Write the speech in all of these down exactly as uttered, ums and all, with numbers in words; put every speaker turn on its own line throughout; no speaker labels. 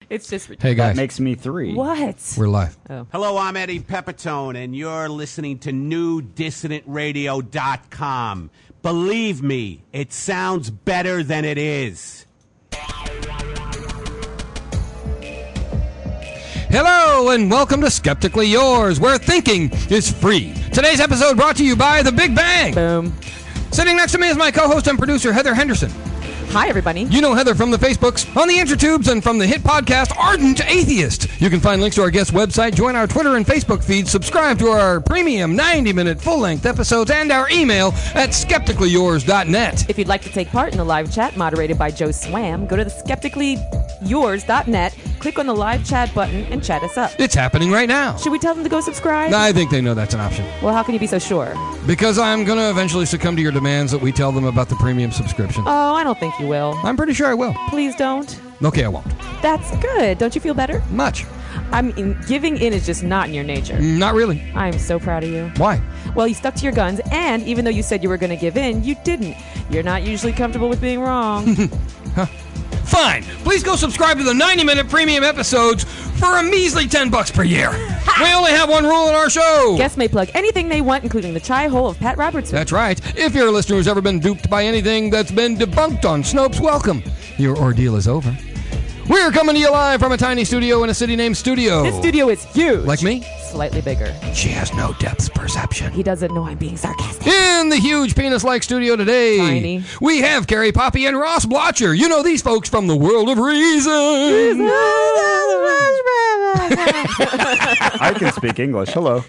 It's just
Hey, guys.
That makes me three.
what?
We're live.
Oh.
Hello, I'm Eddie Pepitone, and you're listening to new dissident radio dot com. Believe me, it sounds better than it is.
Hello, and welcome to Skeptically Yours, where thinking is free. Today's episode brought to you by The Big Bang.
Boom.
Sitting next to me is my co-host and producer, Heather Henderson.
Hi, everybody.
You know Heather from the Facebooks, on the Intertubes, and from the hit podcast Ardent Atheist. You can find links to our guest website, join our Twitter and Facebook feeds, subscribe to our premium ninety-minute full-length episodes, and our email at skeptically yours dot net.
If you'd like to take part in the live chat moderated by Joe Swam, go to the skeptically yours dot net, click on the live chat button, and chat us up.
It's happening right now.
Should we tell them to go subscribe?
I think they know that's an option.
Well, how can you be so sure?
Because I'm going to eventually succumb to your demands that we tell them about the premium subscription.
Oh, I don't think you will.
I'm pretty sure I will.
Please don't.
Okay, I won't.
That's good. Don't you feel better?
Much.
I mean, giving in is just not in your nature.
Not really.
I'm so proud of you.
Why?
Well, you stuck to your guns, and even though you said you were going to give in, you didn't. You're not usually comfortable with being wrong.
Huh. Fine. Please go subscribe to the ninety-minute premium episodes for a measly ten bucks per year. We only have one rule in our show.
Guests may plug anything they want, including the chai hole of Pat Robertson.
That's right. If you're a listener who's ever been duped by anything that's been debunked on Snopes, welcome. Your ordeal is over. We're coming to you live from a tiny studio in a city named Studio.
This studio is huge.
Like me?
Slightly bigger.
She has no depth perception.
He doesn't know I'm being sarcastic.
In the huge penis-like studio today,
Tiny.
we have Carrie Poppy and Ross Blotcher. You know these folks from the World of Reason.
I can speak English. Hello.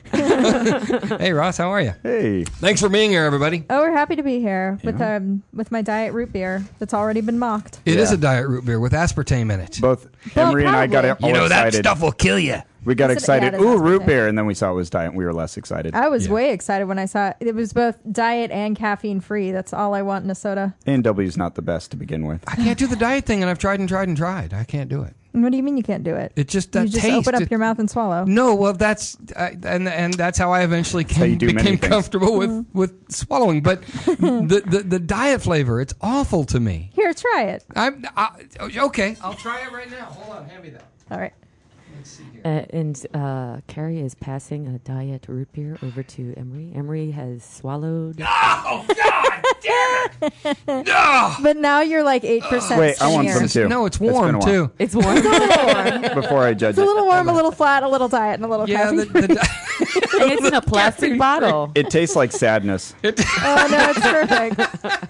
Hey, Ross, how are you?
Hey.
Thanks for being here, everybody.
Oh, we're happy to be here with um with my diet root beer that's already been mocked.
It
Yeah.
is a diet root beer with aspartame in it.
Both
Well,
Emery and I got
probably.
all
You know that
excited.
stuff will kill you.
We got
Is it-
excited.
yeah, it is
Ooh, root
aspartame.
beer. And then we saw it was diet and we were less excited.
I was
Yeah.
way excited when I saw it. It was both diet and caffeine free. That's all I want in a soda.
A and W is not the best to begin with.
I can't do the diet thing, and I've tried and tried and tried. I can't do it.
And what do you mean you can't do it?
It just that
you just
taste.
open up
it-
your mouth and swallow.
No, well, that's I, and and that's how I eventually
how you
came,
do many
became
things.
comfortable with, with swallowing. But the, the the diet flavor, it's awful to me.
Here, try it.
I'm I, okay. I'll try it right now. Hold on, hand me that.
All right.
Let's see here.
Uh, and uh, Carrie is passing a diet root beer over to Emery. Emery has swallowed.
Oh God, damn it! No,
But now you're like eight percent.
Wait, I want some too.
no, it's
It's been a
warm
while.
too.
It's warm.
Before I judge
It's a
it.
little warm, a little flat, a little diet, and a little
Yeah,
caffeine.
the, the,
And it's in a plastic bottle.
It tastes like sadness.
it,
Oh no, it's perfect.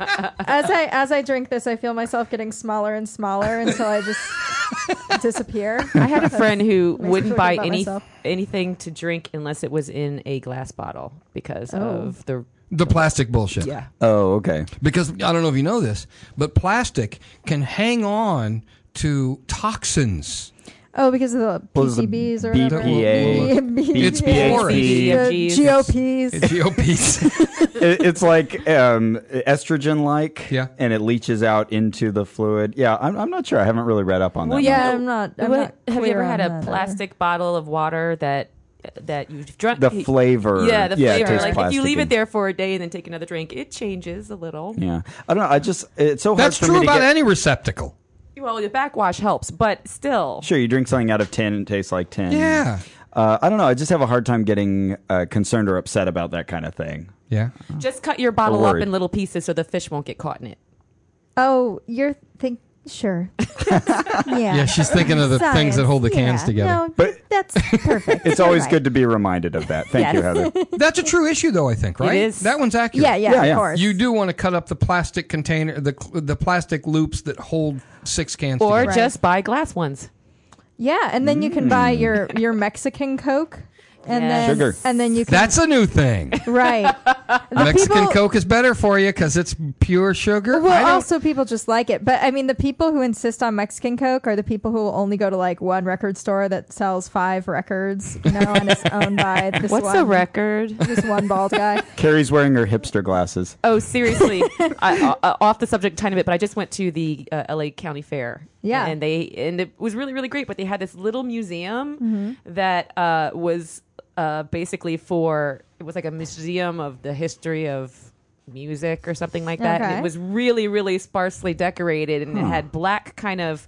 As I as I drink this, I feel myself getting smaller and smaller until I just disappear.
I had a friend who
Makes me
wouldn't
feel
buy
good about
any
myself.
anything to drink unless it was in a glass bottle because
Oh.
of the
the plastic bullshit.
yeah.
Oh, okay.
Because I don't know if you know this, but plastic can hang on to toxins.
Oh, because of the
What was the
P C Bs or
B
whatever.
P A?
B-
It's
B P A.
porous.
The
G
G O Ps.
It's G O Ps.
It, it's like um, estrogen-like,
Yeah.
and it leaches out into the fluid. Yeah, I'm, I'm not sure. I haven't really read up on that.
Well,
much.
Yeah, I'm not. I'm
What-
not
have you
clear
ever had
on
a
that either.
plastic bottle of water that that you've drunk?
The flavor.
Yeah, the
yeah, it
flavor.
tastes
Like if you leave
plasticky.
it there for a day and then take another drink, it changes a little.
Yeah, I don't know. I just it's so hard
That's
for
true
me to
about
get.
any receptacle.
Well, the backwash helps, but still.
Sure, you drink something out of tin and it tastes like tin.
Yeah.
Uh, I don't know. I just have a hard time getting uh, concerned or upset about that kind of thing.
Yeah.
Just cut your bottle up
worried.
in little pieces so the fish won't get caught in it.
Oh, you're think sure. yeah.
Yeah, she's thinking of the things that hold the cans
yeah.
together.
No,
But-
that's perfect.
It's
You're
always
right.
good to be reminded of that. Thank you,
Yes.
Heather.
That's a true issue, though, I think, right?
is.
That one's accurate.
Yeah, yeah,
Yeah, yeah.
of course.
You do want to cut up the plastic container, the the plastic loops that hold six cans
Or
together.
Right.
just buy glass ones.
Yeah, and then you can buy your your Mexican Coke, and
Yes.
then
Sugar.
and then you can
That's a new thing.
right. The
Mexican
people-
Coke is better for you because it's pure sugar. I
Well,
don't-
also people just like it, but I mean, the people who insist on Mexican Coke are the people who will only go to like one record store that sells five records, you know, and it's owned by this
What's
one,
the record?
this one bald guy.
Carrie's wearing her hipster glasses.
Oh, seriously. I, uh, off the subject a tiny bit, but I just went to the uh, L A County Fair.
Yeah.
And they and it was really, really great, but they had this little museum
Mm-hmm.
that uh, was uh, basically for, it was like a museum of the history of music or something like that. And
Okay.
it was really, really sparsely decorated, and it had black kind of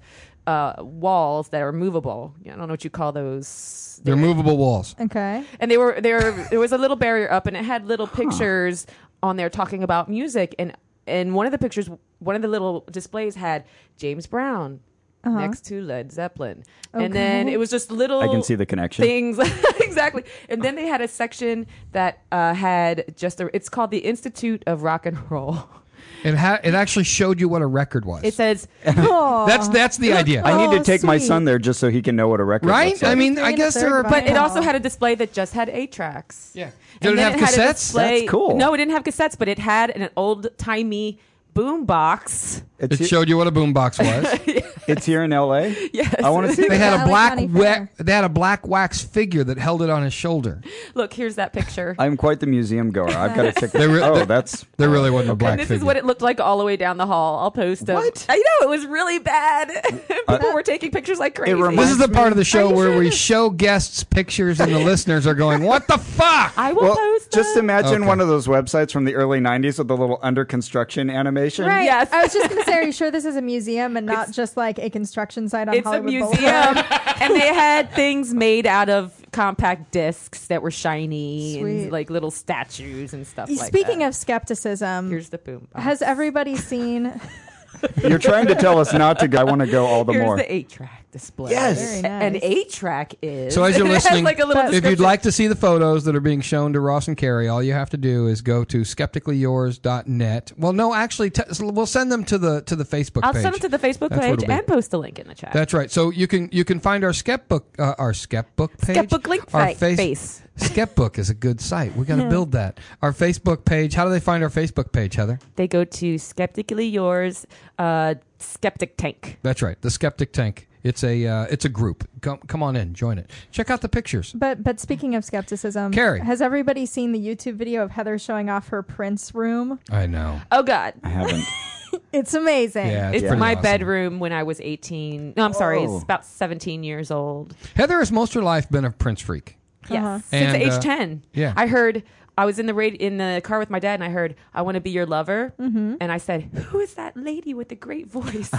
uh, walls that are movable. I don't know what you call those.
They're movable walls.
Okay.
And they were there. There was a little barrier up, and it had little pictures on there talking about music. And and one of the pictures, one of the little displays had James Brown
Uh-huh.
next to Led Zeppelin,
Okay.
and then it was just little.
I can see the connection.
Things exactly. And then they had a section that uh, had just a. It's called the Institute of Rock and Roll.
It ha- it actually showed you what a record was.
It says
Aw.
that's that's the idea.
I need
Oh,
to take my
sweet.
son there just so he can know what a record
Right?
looks like.
I mean,
Three
I
and a
guess
third
there are.
vinyl.
But it
Wow.
also had a display that just had eight tracks.
Yeah.
And
Did it
then
have
had a
cassettes?
display-
That's cool.
No, it didn't have cassettes, but it had an old timey boom box.
It's,
It
he-
showed you what a boombox was.
it's here in L A.
Yes.
I want to see
They
that.
had a
Valley
black
County
wa-
Fair.
they had a black wax figure that held it on his shoulder.
Look, here's that picture.
I'm quite the museum goer. I've got a ticket.
They re-
oh,
they-
that's
There really wasn't a
and
black
this
figure.
is what it looked like all the way down the hall. I'll post them.
What?
I know, it was really bad. People were taking pictures like crazy.
reminds-
This is the part of the show
Are you
where
sure
we
this-
show guests pictures and the listeners are going, "What the fuck?"
I will
well.
post
Just
them.
imagine
Okay.
one of those websites from the early nineties with the little under construction animation.
Right.
Yes.
I was just going to say, are you sure this is a museum and not just like a construction site on
It's a
Hollywood
museum,
Boulevard?
and they had things made out of compact discs that were shiny
Sweet.
and like little statues and stuff like that.
Speaking of skepticism,
here's the boom box.
has everybody seen?
You're trying to tell us not to go. I want to go all the
Here's
more.
the eight-track display.
Yes.
Very
A- An
nice.
eight-track is.
So as you're
it has,
listening,
like a little
if you'd
description.
like to see the photos that are being shown to Ross and Carrie, all you have to do is go to skeptically yours dot net. Well, no, actually, t- we'll send them to the to the Facebook
I'll
page.
send it to the Facebook
That's what
page
it'll be.
and post a link in the chat.
That's right. So you can you can find our skepbook uh, our skepbook page.
Skepbook link
our
fi- face.
Skepbook is a good site. We got to build that. Our Facebook page. How do they find our Facebook page, Heather?
They go to Skeptically Yours, uh, Skeptic Tank.
That's right. The Skeptic Tank. It's a uh, it's a group. Come come on in, join it. Check out the pictures.
But but speaking of skepticism,
Carrie.
has everybody seen the YouTube video of Heather showing off her Prince room?
I know.
Oh, God.
I haven't.
It's amazing.
Yeah, it's
It's
pretty
my
awesome.
bedroom when I was eighteen. No, I'm sorry.
Whoa.
It's about seventeen years old.
Heather has most of her life been a Prince freak.
Yes.
Uh-huh.
Since
And,
age
uh,
ten.
yeah.
I heard, I was in the radi- in the car with my dad, and I heard, I want to be your lover. Mm-hmm. And I said, who is that lady with the great voice?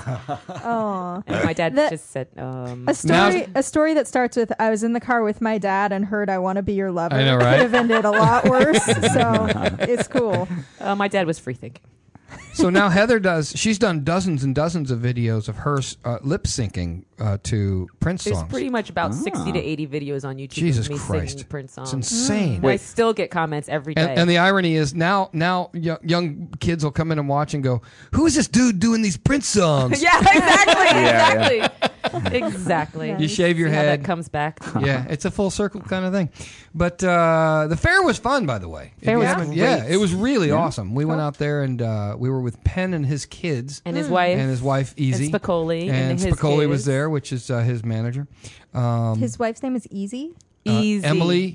Oh.
And my dad
The-
just said, um,
A story, a story that starts with I was in the car with my dad and heard I want to be your lover.
I know, right?
Could have ended a lot worse. So it's cool.
uh, my dad was free thinking.
So now Heather does. She's done dozens and dozens of videos of her uh, lip syncing uh, to Prince
There's
songs.
pretty much about
Ah.
sixty to eighty videos on YouTube
Jesus
of me
Christ.
singing Prince songs.
It's insane.
And I still get comments every day.
And, and the irony is now, now young, young kids will come in and watch and go, "Who is this dude doing these Prince songs?"
yeah, exactly,
Yeah,
exactly, exactly.
You shave your
See how
head.
that comes back. to me.
Yeah, it's a full circle kind of thing. But uh, the fair was fun, by the way. If
Fair
you
was
haven't-
great.
Yeah, it was really awesome. We went out there and uh, we were with Penn and his kids
And his wife,
and his wife Easy
and Spicoli,
and,
and his
Spicoli was
kids.
there, which is uh, his manager. Um,
His wife's name is Easy.
uh,
Easy.
Emily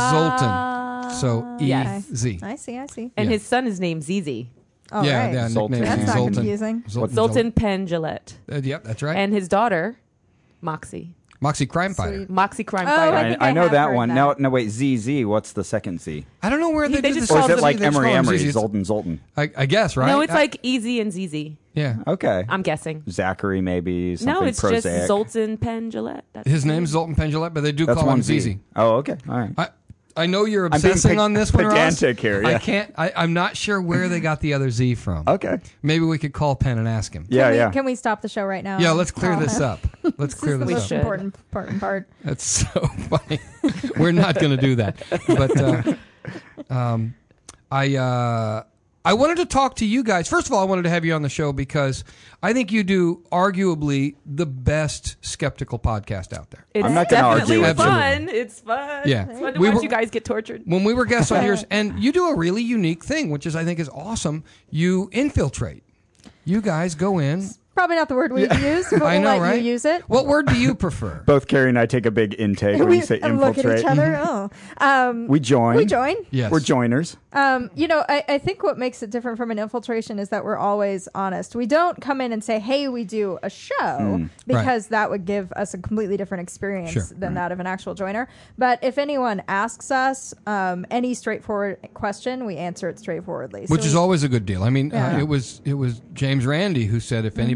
Ah.
Zoltan. So E
Yes.
Z.
I see, I see.
and
yeah.
his son is named Zizi.
All
yeah,
right.
yeah,
Zoltan.
nickname
That's not
Zoltan.
confusing.
Zoltan.
Zoltan Penn Gillette.
Uh, yep, that's right.
And his daughter, Moxie.
Moxie Crime Fighter.
Sweet.
Moxie Crime
Oh,
Fighter.
I
I,
think
I
I
know
have
that
heard
one.
that.
No, no, wait. Z Z. What's the second Z?
I don't know where they
They
did
just
this.
Or
called
is it
them-
like
They just
Emery
call them
Emery?
Z Z.
Zoltan Zoltan.
I, I guess, right?
No, it's
I-
like Easy and Zizi.
yeah.
Okay.
I'm guessing.
Zachary maybe. Something
No, it's
prosaic.
just Zoltan Penn Gillette. That's
His name's Zoltan Pendulette, but they do
That's
call
one
him
Z.
Z Z.
Oh, okay. All right.
I I know you're
I'm being
obsessing
pe-
on this one, Ross.
pedantic here,
I
yeah.
can't. I, I'm not sure where they got the other Z from.
Okay.
Maybe we could call Penn and ask him.
Yeah,
can we,
yeah.
Can we stop the show right now?
Yeah, let's clear
Oh,
this up. Let's clear
The
this
most
up.
should.
important, important part.
That's so funny. We're not going to do that. But uh, um, I uh, I wanted to talk to you guys. First of all, I wanted to have you on the show because I think you do arguably the best skeptical podcast out there.
It's
I'm not gonna
definitely
argue
with you.
fun. It's fun.
Yeah.
It's fun to
We
watch
were-
you guys get tortured.
When we were guests on yours, and you do a really unique thing, which is I think is awesome. You infiltrate. You guys go in.
Probably not the word we use, but
I
we'll
know,
let
right?
you use it.
What word do you prefer?
Both Carrie and I take a big intake when
we
you say
and look at
infiltrate.
each other. Oh, um,
We join.
we join.
Yes.
We're joiners.
Um, you know, I, I think what makes it different from an infiltration is that we're always honest. We don't come in and say, "Hey, we do a show," because that would give us a completely different experience
Sure.
than that of an actual joiner. But if anyone asks us um, any straightforward question, we answer it straightforwardly. So
Which is
we-
always a good deal. I mean, uh,
Yeah.
it was it was James Randi who said if anybody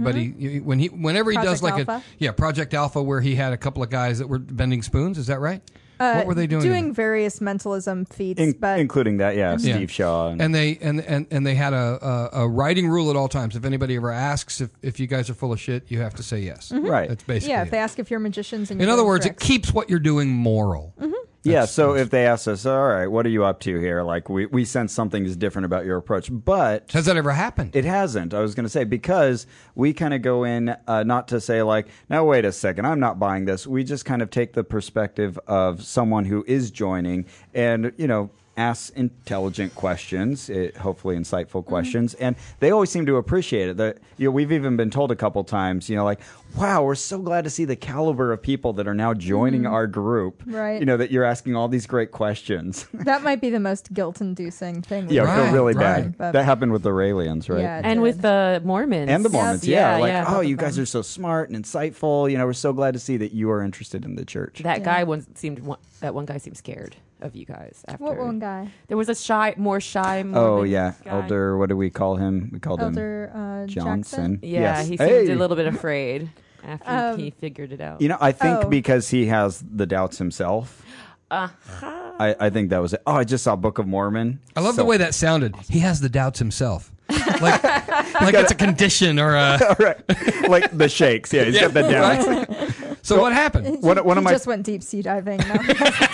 everybody you- when he whenever he does
Project
like
Alpha?
a yeah Project Alpha where he had a couple of guys that were bending spoons. Is that right?
Uh,
what were they doing?
Doing various mentalism feats,
In-
but
including that, yeah,
Yeah.
Steve Shaw. And,
And they and, and, and they had a, a, a writing rule at all times. If anybody ever asks if, if you guys are full of shit, you have to say yes.
right.
That's basically
yeah, if
it.
they ask if you're magicians, and
In
you're
other
doing
words, it
tricks.
keeps what you're doing moral.
Yeah,
That's-
so if they ask us, all right, what are you up to here? Like, we, we sense something is different about your approach. But
Has that ever happened?
it hasn't. I was going to say, because we kind of go in uh, not to say, like, now, wait a second, I'm not buying this. We just kind of take the perspective of someone who is joining and, you know, asks intelligent questions, it, hopefully insightful questions, and they always seem to appreciate it. The, you know, we've even been told a couple times, you know, like, wow, we're so glad to see the caliber of people that are now joining our group.
Right.
You know, that you're asking all these great questions.
that might be the most guilt-inducing thing.
yeah,
we've
I feel
Right,
really
right.
bad.
But-
That happened with the Raelians, right?
Yeah, it
And
did.
with the Mormons.
And the Mormons, yeah.
Yeah,
like,
yeah.
oh,
Both
you
of
guys
them.
are so smart and insightful. You know, we're so glad to see that you are interested in the church.
That
Yeah.
guy one seemed one, that one guy seemed scared of you guys. After
What one guy?
There was a shy, more shy. Mormon
Oh, yeah.
guy.
Elder, what do we call him? We called him
Elder uh,
Johnson.
Jackson.
Yeah,
Yes.
he seemed
Hey!
a little bit afraid after
Um,
he figured it out.
You know, I think
Oh.
because he has the doubts himself.
Uh-huh.
I, I think that was it. Oh, I just saw Book of Mormon.
I love
So-
the way that sounded. He has the doubts himself. like like it's a condition or a.
right. Like the shakes. Yeah, he's
Yeah,
got the doubts.
right? So what happened?
One, one
he
of my
just went deep sea diving. Now he has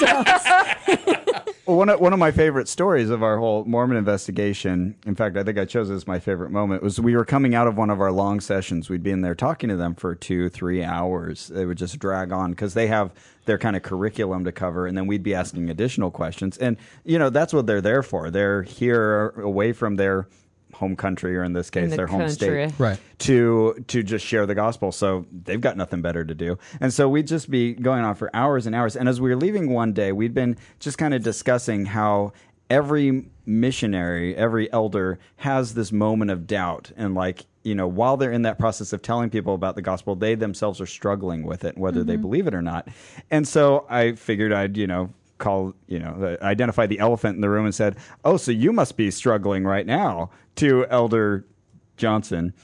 doubts.
Well, one of, one of my favorite stories of our whole Mormon investigation, in fact, I think I chose it as my favorite moment, was we were coming out of one of our long sessions. We'd be in there talking to them for two, three hours. They would just drag on because they have their kind of curriculum to cover, and then we'd be asking additional questions. And, you know, that's what they're there for. They're here away from their home country, or in this case,
the
their home
country.
state,
Right.
to to just share the gospel. So they've got nothing better to do. And so we'd just be going on for hours and hours. And as we were leaving one day, we'd been just kind of discussing how every missionary, every elder has this moment of doubt. And like, you know, while they're in that process of telling people about the gospel, they themselves are struggling with it, whether they believe it or not. And so I figured I'd, you know, call, you know, identify the elephant in the room and said, oh, so you must be struggling right now, to Elder Johnson.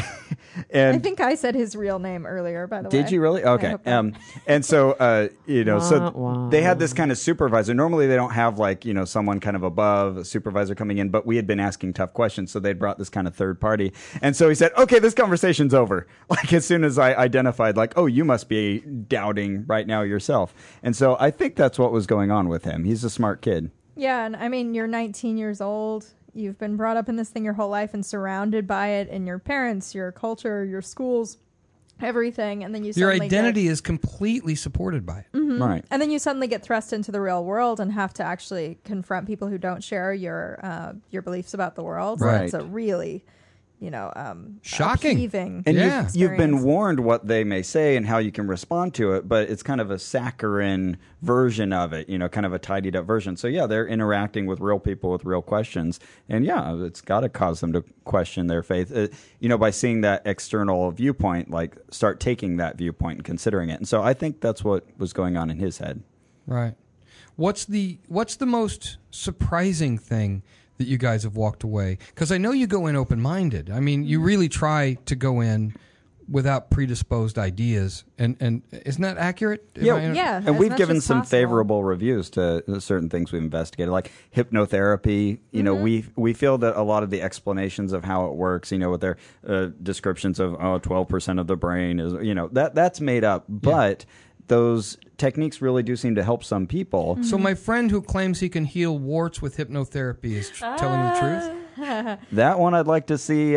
and
I think I said his real name earlier, by the way.
did you really?
I
Okay.
hope not.
Um, and so, uh, you know, so
Wah, wah.
they had this kind of supervisor. Normally they don't have like, you know, someone kind of above a supervisor coming in, but we had been asking tough questions. So they'd brought this kind of third party. And so he said, okay, this conversation's over. Like as soon as I identified like, oh, you must be doubting right now yourself. And so I think that's what was going on with him. He's a smart kid.
Yeah, and I mean, you're nineteen years old. You've been brought up in this thing your whole life and surrounded by it, and your parents, your culture, your schools, everything, and then you
Your
suddenly
identity
get,
is completely supported by it.
Right.
and then you suddenly get thrust into the real world and have to actually confront people who don't share your uh, your beliefs about the world. So
Right.
it's a really, you know, um,
Shocking.
upheaving
And
Yeah.
you've, you've been
experience.
warned what they may say and how you can respond to it, but it's kind of a saccharine version of it, you know, kind of a tidied up version. So, yeah, they're interacting with real people with real questions. And, yeah, it's got to cause them to question their faith, uh, you know, by seeing that external viewpoint, like start taking that viewpoint and considering it. And so I think that's what was going on in his head.
Right. What's the What's the most surprising thing that you guys have walked away? Because I know you go in open minded. I mean, you really try to go in without predisposed ideas, and and isn't that accurate? Am
Yeah,
I-
Yeah,
And
as
we've
much
given
as
some
possible.
favorable reviews to certain things we've investigated, like hypnotherapy. You know, we we feel that a lot of the explanations of how it works, you know, with their uh, descriptions of oh, twelve percent of the brain is, you know, that that's made up, but those techniques really do seem to help some people.
So my friend who claims he can heal warts with hypnotherapy is tr- telling the truth.
That one I'd like to see uh,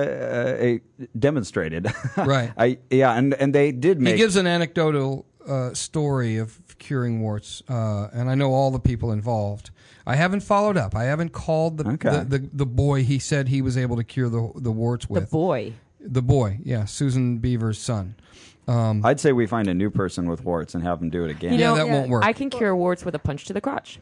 uh, demonstrated.
Right.
I yeah, and and they did make
He gives an anecdotal uh, story of curing warts, uh, and I know all the people involved. I haven't followed up. I haven't called the
Okay.
the, the, the boy he said he was able to cure the the warts
The
with.
boy.
The boy, yeah, Susan Beaver's son. Um,
I'd say we find a new person with warts and have them do it again.
You
yeah,
know,
that
yeah,
won't work.
I can cure warts with a punch to the crotch.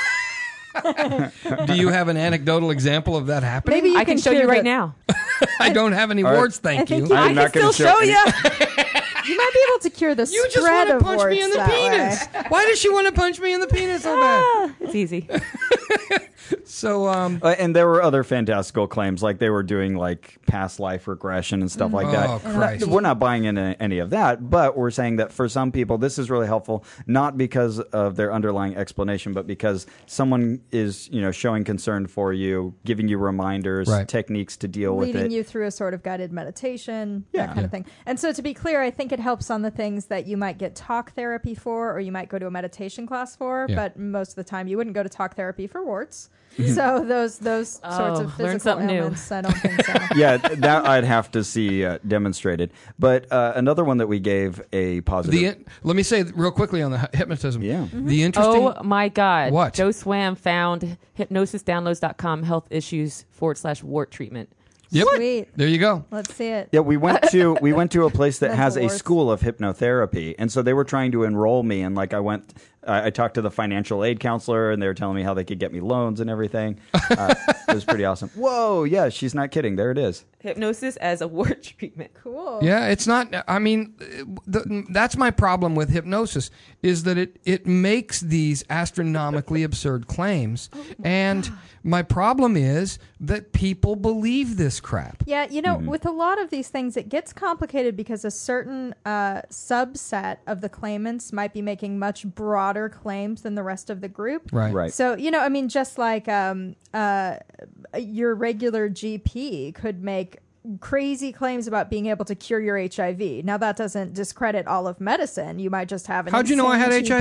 Do you have an anecdotal example of that happening?
Maybe you
I can, show
cure
you right
the-
now.
I don't have any
All right.
warts, thank
I think
you.
you-
I'm
I
not
can
going
still
to
show you.
You might be able to cure the
You just
spread
want to
of
punch me
warts
in the
that
penis.
way.
Why does she want to punch me in the penis so bad?
Ah, it's easy.
So, um,
Uh, and there were other fantastical claims, like they were doing like past life regression and stuff like that.
Oh, Christ.
We're not buying into any of that, but we're saying that for some people, this is really helpful, not because of their underlying explanation, but because someone is, you know, showing concern for you, giving you reminders,
Right.
techniques to deal with
leading
it.
you through a sort of guided meditation,
Yeah.
that kind of
Yeah.
thing. And so to be clear, I think it helps on the things that you might get talk therapy for or you might go to a meditation class for,
Yeah.
but most of the time you wouldn't go to talk therapy for warts. So those those sorts
Oh,
of
learn
physical
something new.
ailments, I don't think so.
Yeah, that I'd have to see uh, demonstrated. But uh, another one that we gave a positive.
the let me say real quickly on the hy- hypnotism.
Yeah.
The interesting.
Oh my God.
What?
Joe Swam found hypnosis downloads dot com health issues forward slash wart treatment.
Yep.
Sweet.
There you go.
Let's see it.
Yeah, we went to we went to a place that
Mental
has a
warts.
school of hypnotherapy, and so they were trying to enroll me. And like I went, I, I talked to the financial aid counselor, and they were telling me how they could get me loans and everything. Uh, it was pretty awesome. Whoa, yeah, she's not kidding. There it is.
Hypnosis as a wart treatment.
Cool.
Yeah, it's not. I mean, the, that's my problem with hypnosis is that it it makes these astronomically absurd claims, and my problem is that people believe this crap.
Yeah, you know,
Mm-hmm.
with a lot of these things, it gets complicated because a certain uh, subset of the claimants might be making much broader claims than the rest of the group.
Right.
Right.
So, you know, I mean, just like um, uh, your regular G P could make crazy claims about being able to cure your H I V. Now, that doesn't discredit all of medicine. You might just have an
How'd you know I had
insane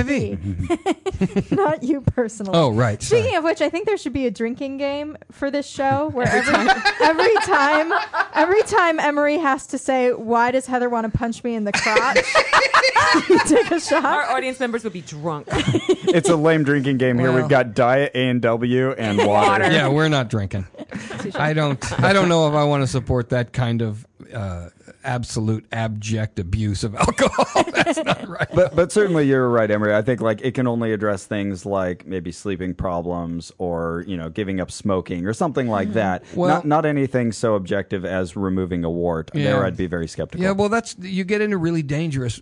H I V?
G P. Not you personally.
Oh, right.
Speaking
Sorry.
of which, I think there should be a drinking game for this show where every every time every time Emery has to say, "Why does Heather want to punch me in the crotch?" you take a shot.
Our audience members would be drunk.
It's a lame drinking game here.
Well.
We've got Diet, A and W, and water.
Yeah, we're not drinking. I don't. I don't know if I want to support that kind of uh, absolute abject abuse of alcohol. That's not right.
But but certainly you're right, Emery. I think like it can only address things like maybe sleeping problems or you know giving up smoking or something like that.
Well-
not not anything so objective as removing a wart.
Yeah.
There, I'd be very skeptical.
Yeah, well, that's you get into really dangerous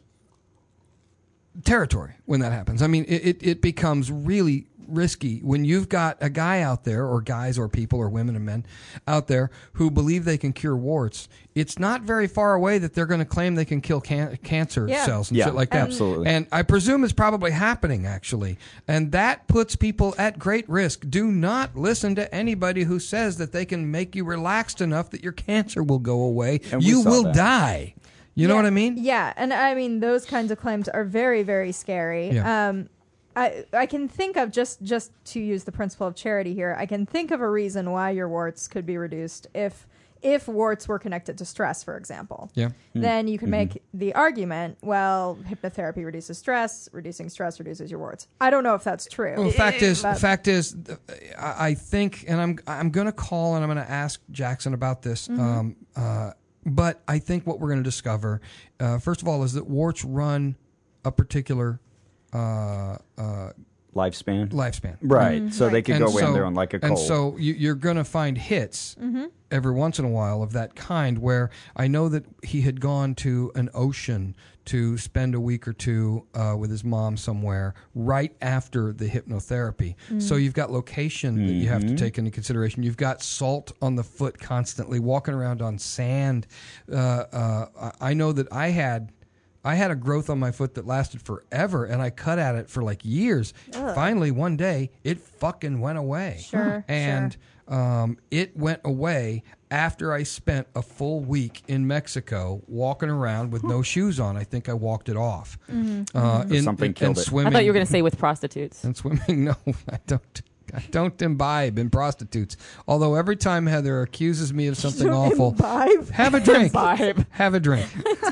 territory when that happens. I mean, it, it, it becomes really risky when you've got a guy out there, or guys, or people, or women and men out there who believe they can cure warts. It's not very far away that they're going to claim they can kill can- cancer
Yeah.
cells and
Yeah,
shit like that.
absolutely.
And I presume it's probably happening, actually. And that puts people at great risk. Do not listen to anybody who says that they can make you relaxed enough that your cancer will go away.
And we
You
saw
will
that.
die. You know
Yeah,
what I mean?
Yeah, and I mean those kinds of claims are very, very scary.
Yeah.
Um, I I can think of just just to use the principle of charity here. I can think of a reason why your warts could be reduced if if warts were connected to stress, for example.
Yeah.
Then you can make the argument, well, hypnotherapy reduces stress, reducing stress reduces your warts. I don't know if that's true.
Well, the fact is, the
But-
fact is, uh, I I think, and I'm I'm going to call and I'm going to ask Jackson about this.
Mm-hmm.
Um, uh, but I think what we're going to discover, uh, first of all, is that warts run a particular uh, uh,
Lifespan.
lifespan.
Right. So they could
And
go away
so-
on their own like a cold.
And so you, you're going to find hits every once in a while of that kind where I know that he had gone to an ocean to spend a week or two uh, with his mom somewhere right after the hypnotherapy. So you've got location that you have to take into consideration. You've got salt on the foot constantly, walking around on sand. Uh, uh, I I know that I had... I had a growth on my foot that lasted forever, and I cut at it for like years. Finally, one day, it fucking went away.
Sure,
And um, it went away after I spent a full week in Mexico walking around with no shoes on. I think I walked it off. Uh, in,
Something
in-
killed
and
it.
Swimming,
I thought you were going to say with prostitutes.
and swimming, no, I don't. I don't imbibe in prostitutes. Although every time Heather accuses me of something awful,
Imbibe?
have a drink.
Imbibe.
Have a drink.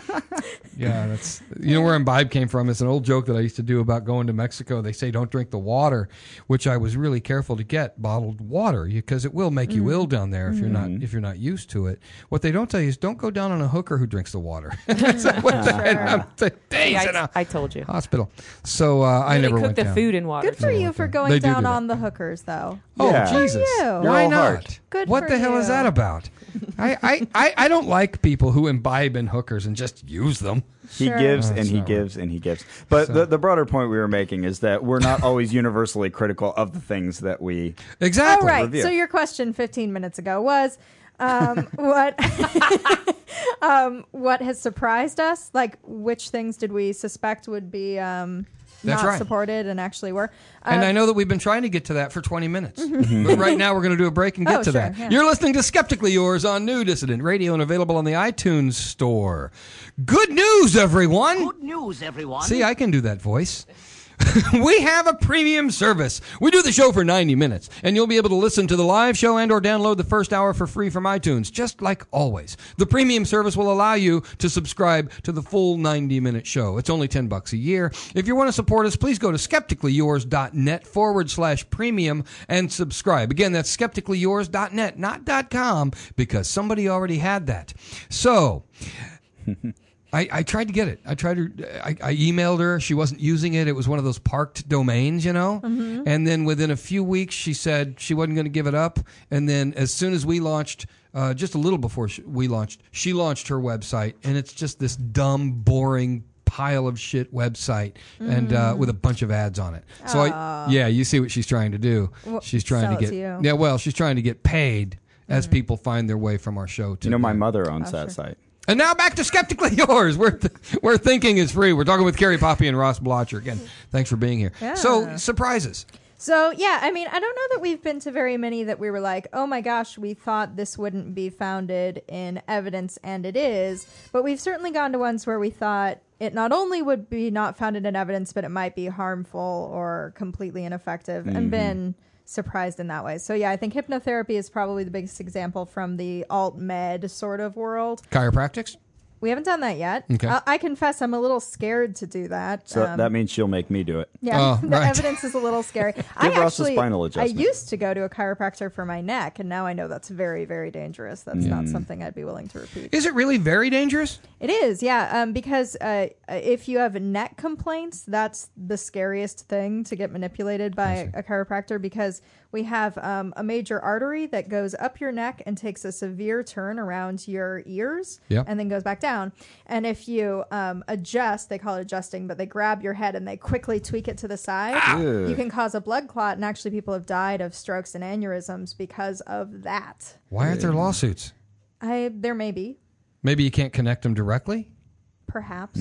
Yeah, that's you know where imbibe came from. It's an old joke that I used to do about going to Mexico. They say don't drink the water, which I was really careful to get bottled water because it will make you ill down there if you're not if you're not used to it. What they don't tell you is don't go down on a hooker who drinks the water. That's what the, and I'm the days
I,
in a
I told you.
hospital. So uh, I
they
never
cook
went
the
down.
food in water.
Good for you for going
They do do
down
that.
on the hookers. hookers, though.
Oh,
Yeah.
Jesus.
you.
You're
Why
all
not?
heart.
Good
what
for
the hell is
you.
that about? I, I, I, I don't like people who imbibe in hookers and just use them.
He
Sure.
gives
Oh,
and he
sorry.
gives and he gives. But
So-
the, the broader point we were making is that we're not always universally critical of the things that we.
Exactly.
Oh, right.
Review.
So your question fifteen minutes ago was, um, what, um, what has surprised us? Like, which things did we suspect would be um,
That's
not
right.
supported and actually were?
And
Uh,
I know that we've been trying to get to that for twenty minutes. But right now we're going to do a break and get
Oh,
to
sure,
that.
yeah.
You're listening to Skeptically Yours on New Dissident Radio and available on the iTunes Store. Good news, everyone.
Good news, everyone.
See, I can do that voice. We have a premium service. We do the show for ninety minutes, and you'll be able to listen to the live show and or download the first hour for free from iTunes, just like always. The premium service will allow you to subscribe to the full ninety-minute show. It's only ten bucks a year. If you want to support us, please go to skepticallyyours.net forward slash premium and subscribe. Again, that's skepticallyyours.net, not .com, because somebody already had that. So... I, I tried to get it. I tried to. I, I emailed her. She wasn't using it. It was one of those parked domains, you know.
Mm-hmm.
And then within a few weeks, she said she wasn't going to give it up. And then as soon as we launched, uh, just a little before she, we launched, she launched her website, and it's just this dumb, boring pile of shit website, and uh, with a bunch of ads on it. So I, yeah, you see what she's trying to do.
Well,
She's trying
sell
to
it
get
to you.
yeah. Well, she's trying to get paid as people find their way from our show to
You know, my
the-
mother owns that
sure.
site.
And now back to Skeptically Yours, where, th- where thinking is free. We're talking with Carrie Poppy and Ross Blotcher. Again, thanks for being here.
Yeah.
So, surprises.
So, yeah, I mean, I don't know that we've been to very many that we were like, oh my gosh, we thought this wouldn't be founded in evidence, and it is. But we've certainly gone to ones where we thought it not only would be not founded in evidence, but it might be harmful or completely ineffective, and been surprised in that way. So, yeah, I think hypnotherapy is probably the biggest example from the alt-med sort of world.
Chiropractics?
We haven't done that yet.
Okay.
I, I confess I'm a little scared to do that.
So
Um,
that means she'll make me do it.
Yeah,
Oh,
the
right.
evidence is a little scary. I
Give Ross a
actually,
spinal
I
adjustment.
used to go to a chiropractor for my neck, and now I know that's very, very dangerous. That's
Mm.
not something I'd be willing to repeat.
Is it really very dangerous?
It is, yeah, um, because uh, if you have neck complaints, that's the scariest thing to get manipulated by a chiropractor, because we have um, a major artery that goes up your neck and takes a severe turn around your ears,
Yep.
and then goes back down. And if you um, adjust, they call it adjusting, but they grab your head and they quickly tweak it to the side,
Ew.
you can cause a blood clot. And actually, people have died of strokes and aneurysms because of that.
Why aren't there lawsuits?
I there may be,
Maybe you can't connect them directly?
perhaps.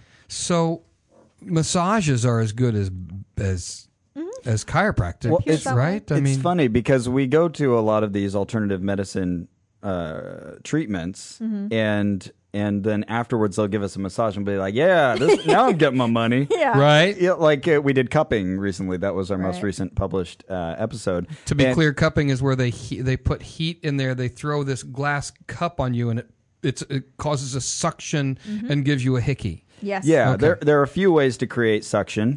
So, massages are as good as as as chiropractic,
Well,
Appears that way.
right? I
it's
mean,
funny because we go to a lot of these alternative medicine uh, treatments,
Mm-hmm.
and and then afterwards they'll give us a massage and be like, "Yeah, this, now I'm getting my money."
Yeah.
right?
Yeah, like uh, we did cupping recently. That was our most
Right.
recent published uh, episode.
To be
And-
clear, cupping is where they he- they put heat in there. They throw this glass cup on you, and it it's, it causes a suction and gives you a hickey.
Yes.
Yeah,
Okay.
there there are a few ways to create suction.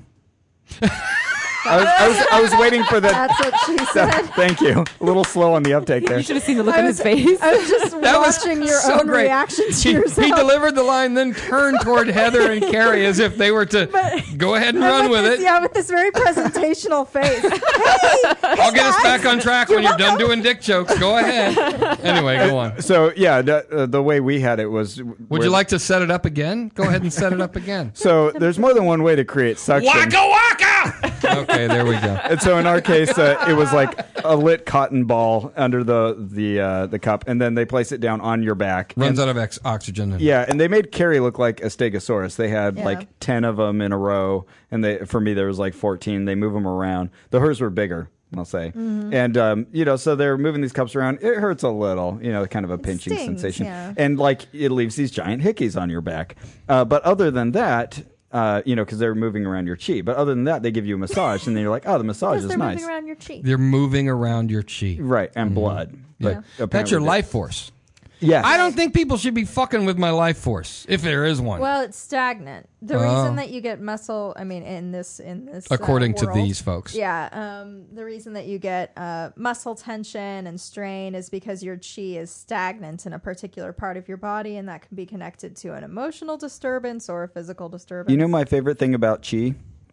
I was, I was I was waiting for the.
That's what she said.
Thank you. A little slow on the uptake there.
You should have seen the look
I
on
was,
his face.
I was just
That was
watching your
so
own
great.
reactions to
He,
yourself.
he delivered the line, then turned toward Heather and Carrie as if they were to go ahead and run with
this,
it.
Yeah, with this very presentational face. Hey,
I'll get us back on track when
You're
you're done
welcome.
doing dick jokes. Go ahead. Anyway, go on.
So yeah, the, uh, the way we had it was.
Would you like to set it up again? Go ahead and set it up again.
So there's more than one way to create suction.
Waka waka! Okay, there we go.
And so in our case, uh, it was like a lit cotton ball under the the uh, the cup, and then they place it down on your back.
Runs
And-
out of ex- oxygen. And
Yeah, and they made Carrie look like a stegosaurus. They had
Yeah.
like ten of them in a row, and they for me there was like fourteen. They move them around. The hers were bigger, I'll say,
Mm-hmm.
and um, you know, so they're moving these cups around. It hurts a little, you know, kind of a pinching
stings,
sensation,
yeah.
and like it leaves these giant hickeys on your back. Uh, but other than that. Uh, you know, because they're moving around your chi. But other than that, they give you a massage, and then you're like, "Oh, the massage
because
is
they're
nice."
moving around your cheek.
They're moving around your chi.
Right, and blood. But
Yeah. That's
apparently
your
they-
life force.
Yeah.
I don't think people should be fucking with my life force, if there is one.
Well, it's stagnant. The
Oh.
reason that you get muscle, I mean, in this, in this,
According
uh,
to
world,
these folks.
yeah, um, the reason that you get uh, muscle tension and strain is because your chi is stagnant in a particular part of your body, and that can be connected to an emotional disturbance or a physical disturbance.
You know my favorite thing about chi?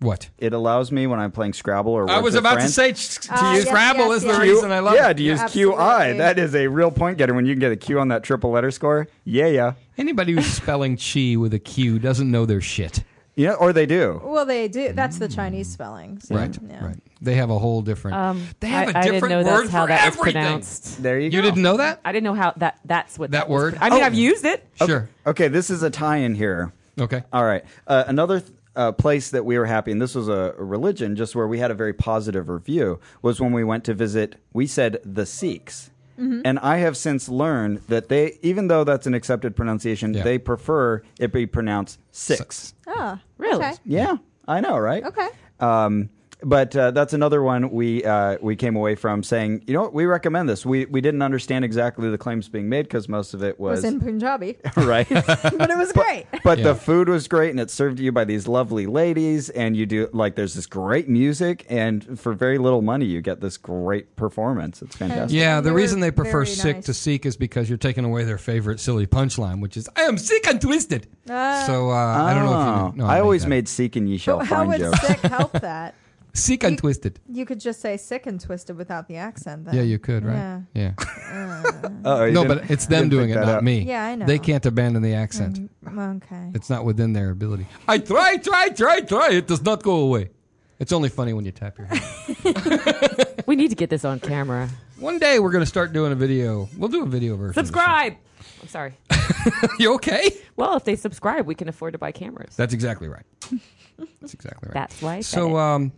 What?
It allows me when I'm playing Scrabble or
I
Words
was
with
about
friends,
to say to
Ah,
use
yes,
Scrabble
yes,
is
yes.
the reason I love
yeah,
it.
to use
Absolutely.
Q I. That is a real point getter when you can get a Q on that triple letter score. Yeah, yeah.
Anybody who's spelling chi with a Q doesn't know their shit.
Yeah, or they do.
Well, they do. That's the Chinese spelling. So,
Right,
yeah.
right. They have a whole different.
Um,
they have
I-
a
I didn't
different
know
word
that's how
for
that was
everything.
pronounced.
There you go.
You didn't know that?
I didn't know how that that's what
That
was
word?
pro- I mean,
Oh.
I've used it.
Sure.
Okay, this is a tie-in here.
Okay.
All right. Uh, another th- uh, place that we were happy, and this was a, a religion just where we had a very positive review, was when we went to visit, we said, the Sikhs.
Mm-hmm.
And I have since learned that they, even though that's an accepted pronunciation,
Yeah.
they prefer it be pronounced six.
Oh,
Really?
Okay.
Yeah, I know, right?
Okay.
Um, but uh, that's another one we uh, we came away from saying, you know what, we recommend this. We we didn't understand exactly the claims being made because most of it
It was
was,
in Punjabi,
right.
but it was great.
But
Yeah.
the food was great, and it's served to you by these lovely ladies, and you do like there's this great music, and for very little money, you get this great performance. It's fantastic.
Yeah, the
They were
reason they prefer
very
sick
nice.
to seek is because you're taking away their favorite silly punchline, which is "I am sick and twisted."
Ah.
so uh, I don't know if you
Oh,
know. No,
I always
that.
made seek and ye shall
But how
find
would
jokes.
sick help that?
sick and twisted.
You could just say sick and twisted without the accent. Then.
Yeah, you could, right?
Yeah.
Yeah.
Uh-oh, you
No,
didn't-
but it's them
didn't
doing
pick
it,
that
not
up.
me.
Yeah, I know.
They can't abandon the accent.
Mm, okay.
It's not within their ability. I try, try, try, try. It does not go away. It's only funny when you tap your head.
We need to get this on camera.
One day we're going to start doing a video. We'll do a video version. of the show.
Subscribe. I'm sorry.
You okay?
Well, if they subscribe, we can afford to buy cameras.
That's exactly right. That's exactly right.
That's why I said
So,
it.
um,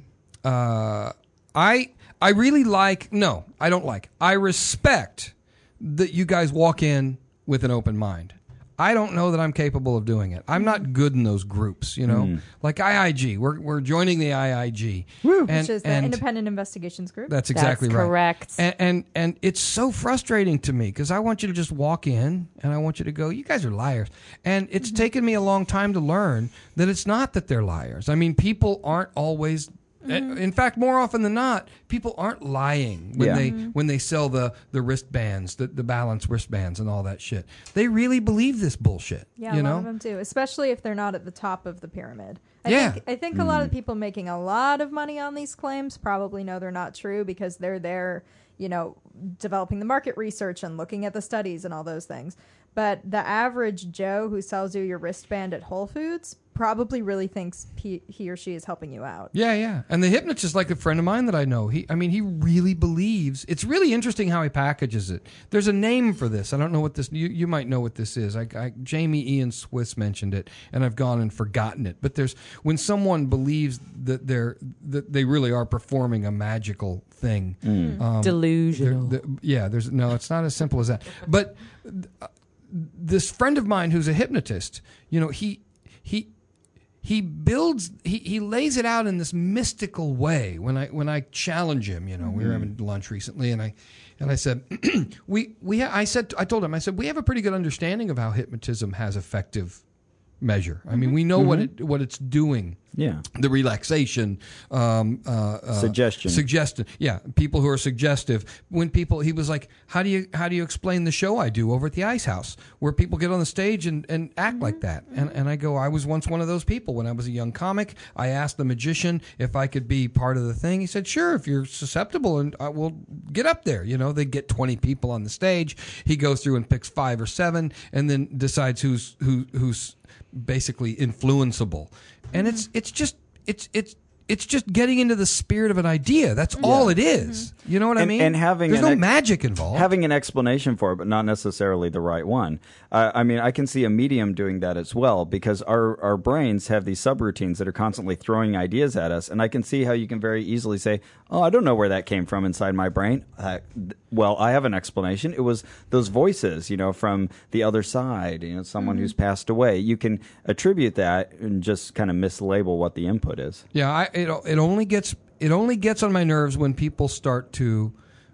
uh, I I really like. No, I don't like. I respect that you guys walk in with an open mind. I don't know that I'm capable of doing it. I'm not good in those groups, you know. Like I I G, we're we're joining the I I G, and,
Which is the
and
Independent Investigations Group.
that's exactly
That's
right.
correct.
And and, and it's so frustrating to me because I want you to just walk in and I want you to go, you guys are liars. And it's taken me a long time to learn that it's not that they're liars. I mean, people aren't always. In fact, more often than not, people aren't lying when
Yeah.
they when they sell the, the wristbands, the, the balance wristbands, and all that shit. They really believe this bullshit.
Yeah,
you
a
know?
lot of them do, especially if they're not at the top of the pyramid. I
Yeah.
think, I think a lot of people making a lot of money on these claims probably know they're not true because they're there, you know, developing the market research and looking at the studies and all those things. But the average Joe who sells you your wristband at Whole Foods probably really thinks he, he or she is helping you out.
Yeah, yeah. And the hypnotist, like a friend of mine that I know, he, I mean, he really believes. It's really interesting how he packages it. There's a name for this. I don't know what this. You, you might know what this is. I, I, Jamie Ian Swiss mentioned it, and I've gone and forgotten it. But there's when someone believes that they're that they really are performing a magical thing. Um, there-
Delusional.
there- yeah, there's no. It's not as simple as that. But uh, this friend of mine who's a hypnotist, you know, he he. He builds, he, he lays it out in this mystical way. When I when I challenge him, you know, we were having lunch recently, and I and I said, we we ha- I said I told him I said we have a pretty good understanding of how hypnotism has effective measure. I mean, we know what it what it's doing.
Yeah.
The relaxation, um, uh, uh,
Suggestion.
suggestion. Yeah, people who are suggestive. When people, he was like, "How do you how do you explain the show I do over at the Ice House, where people get on the stage and, and act like that?" And and I go, "I was once one of those people when I was a young comic. I asked the magician if I could be part of the thing. He said, "Sure, if you're susceptible, and I will get up there." You know, they get twenty people on the stage. He goes through and picks five or seven, and then decides who's who who's basically influenceable. And it's it's just it's it's it's just getting into the spirit of an idea. That's all it is. You know what I
And-
mean?
and having
there's
an
no
ex-
magic involved.
Having an explanation for it, but not necessarily the right one. Uh, I mean, I can see a medium doing that as well because our, our brains have these subroutines that are constantly throwing ideas at us. And I can see how you can very easily say, oh, I don't know where that came from inside my brain. Uh, th- well, I have an explanation. It was those voices, you know, from the other side, you know, someone who's passed away. You can attribute that and just kind of mislabel what the input is.
Yeah, I, it it only gets it only gets on my nerves when people start to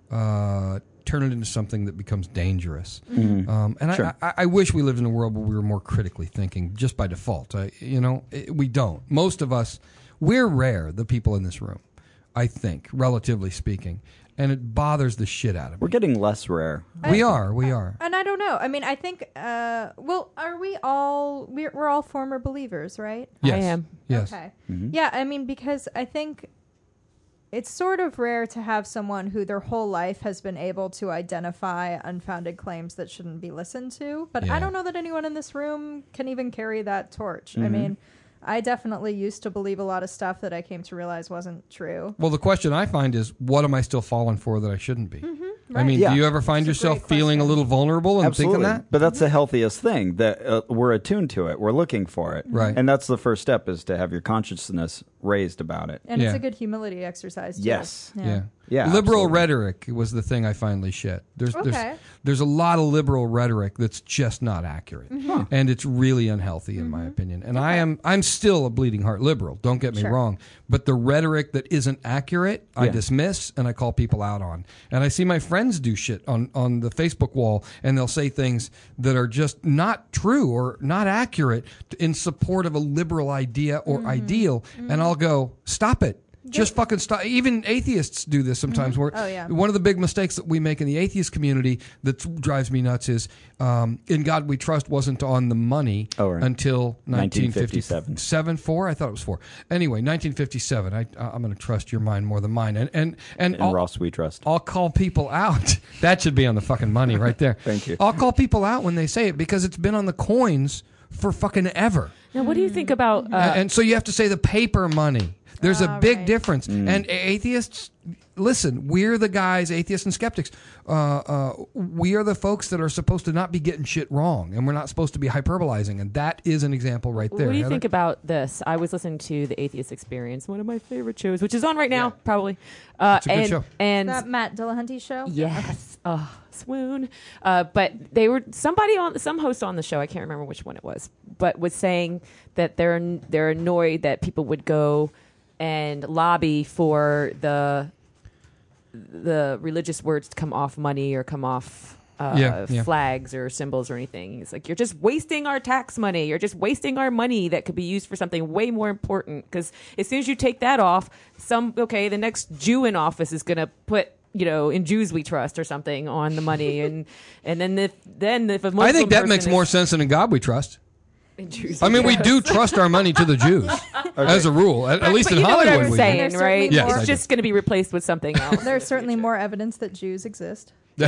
uh, turn it into something that becomes dangerous. Um, and
Sure.
I, I, I wish we lived in a world where we were more critically thinking, just by default. I, you know, it, we don't. Most of us, we're rare. The people in this room, I think, relatively speaking. and it bothers the shit out of
We're
me.
getting less rare.
We are, we are.
And I don't know. I mean, I think. Uh, well, are we all? We're, we're all former believers, right?
Yes.
I am.
Yes.
Okay.
Mm-hmm.
Yeah, I mean, because I think it's sort of rare to have someone who their whole life has been able to identify unfounded claims that shouldn't be listened to. But
Yeah.
I don't know that anyone in this room can even carry that torch. I
Mm-hmm.
mean, I definitely used to believe a lot of stuff that I came to realize wasn't true.
Well, the question I find is, what am I still falling for that I shouldn't be? I mean,
Yeah.
do you ever find
That's a
yourself
great
feeling a
question.
little vulnerable and
Absolutely.
thinking that?
But that's the healthiest thing, that uh, we're attuned to it. We're looking for it.
Right.
And that's the first step, is to have your consciousness raised about it.
And
Yeah.
it's a good humility exercise, too.
Yes.
Yeah.
Yeah,
Liberal
absolutely.
rhetoric was the thing I finally shed. There's
Okay.
there's there's a lot of liberal rhetoric that's just not accurate,
Mm-hmm.
and it's really unhealthy in my opinion. And I am I'm still a bleeding heart liberal. Don't get me
Sure.
wrong, but the rhetoric that isn't accurate, I
Yeah.
dismiss and I call people out on. And I see my friends do shit on on the Facebook wall, and they'll say things that are just not true or not accurate in support of a liberal idea or
Mm-hmm.
ideal, and I'll go, stop it. Just fucking stop. Even atheists do this sometimes. Where
Oh, yeah.
one of the big mistakes that we make in the atheist community that drives me nuts is um, "In God We Trust" wasn't on the money
Oh, right.
until nineteen
nineteen fifty-seven.
fifty-seven. Four? I thought it was four. Anyway, nineteen fifty-seven. I, I'm going to trust your mind more than mine. And and and,
And
I'll,
Ross we trust.
I'll call people out. That should be on the fucking money right there.
Thank you.
I'll call people out when they say it because it's been on the coins for fucking ever.
Now, what do you think about? Uh,
A- and so you have to say the paper money. There's a
Ah,
big
right.
difference. And a- atheists, listen, we're the guys, atheists and skeptics, uh, uh, we are the folks that are supposed to not be getting shit wrong, and we're not supposed to be hyperbolizing. And that is an example right there.
What do you
Heather?
think about this? I was listening to the Atheist Experience, one of my favorite shows, which is on right now,
Yeah.
probably. Uh,
It's a good
and,
show.
And
That Matt Dillahunty show?
yes, oh, swoon. Uh, but they were somebody on some host on the show. I can't remember which one it was, but was saying that they're they're annoyed that people would go and lobby for the the religious words to come off money or come off uh,
Yeah, yeah.
flags or symbols or anything. He's like, you're just wasting our tax money. You're just wasting our money that could be used for something way more important. Because as soon as you take that off, some okay, the next Jew in office is going to put, you know, "In Jews we trust" or something on the money, and and then if then if a Muslim
I think that
person
makes
is-
more sense than in God we trust.
In Jews
I mean, we
trust.
do trust our money to the Jews, as a rule. At, at least
But
in
you know what
Hollywood,
I'm
we
saying,
do.
There's
right?
certainly
Yes,
more-
I
It's
do.
just going to be replaced with something else.
There's certainly more evidence that Jews exist.
in,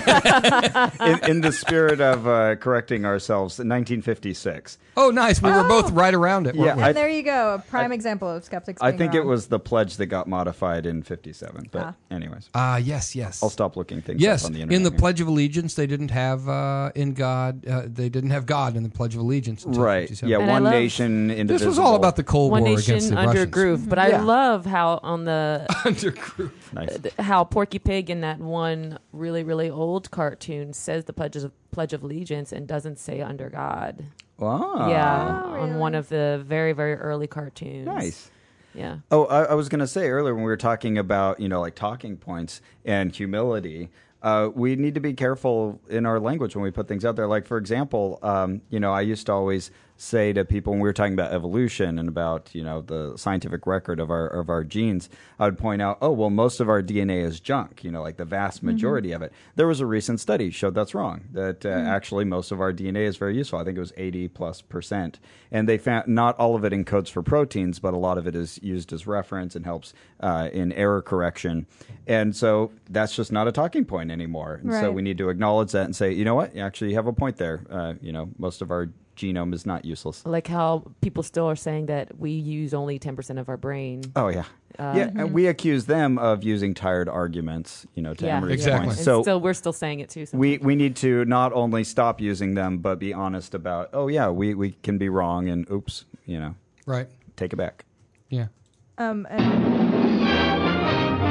in the spirit of uh, correcting ourselves, in nineteen fifty-six.
Oh, nice. We were
Oh.
both right around it. weren't
Yeah,
we?
I-
And there you go, a prime example of skeptics
I
being
think it
wrong.
was the pledge that got modified in fifty-seven. But
Ah.
anyways,
Ah, yes, yes.
I'll stop looking things
Yes,
up on the internet.
in the
here.
Pledge of Allegiance, they didn't have uh, in God. Uh, they didn't have God in the Pledge of Allegiance. Until
Right.
fifty-seven.
Yeah,
And I
one
love-
nation, indivisible.
This was all about the Cold
One
War against
nation
the
under
Russians.
groove, but
Yeah.
I love how on the
Under groove.
Nice.
th- how Porky Pig in that one really really old cartoon says the pledge of Pledge of Allegiance and doesn't say under God.
Wow.
yeah,
Oh,
on
really?
one of the very very early cartoons.
Nice.
Yeah.
Oh, I, I was going to say earlier when we were talking about, you know, like talking points and humility, uh, we need to be careful in our language when we put things out there. Like, for example, um, you know, I used to always say to people when we were talking about evolution and about, you know, the scientific record of our of our genes, I would point out, oh, well, most of our D N A is junk, you know, like the vast majority of it. There was a recent study showed that's wrong, that uh, actually most of our D N A is very useful. I think it was eighty plus percent. And they found not all of it encodes for proteins, but a lot of it is used as reference and helps uh, in error correction. And so that's just not a talking point anymore. And so
Right.
we need to acknowledge that and say, you know what, actually you have a point there. Uh, you know, most of our genome is not useless.
Like how people still are saying that we use only ten percent of our brain.
Oh yeah,
Uh,
yeah. And we accuse them of using tired arguments, you know, to
Yeah,
Emery's
Exactly.
point.
And
So
still, we're still saying it too. sometimes.
we we need to not only stop using them, but be honest about. Oh yeah, we we can be wrong, and oops, you know,
Right.
take it back.
Yeah.
Um, and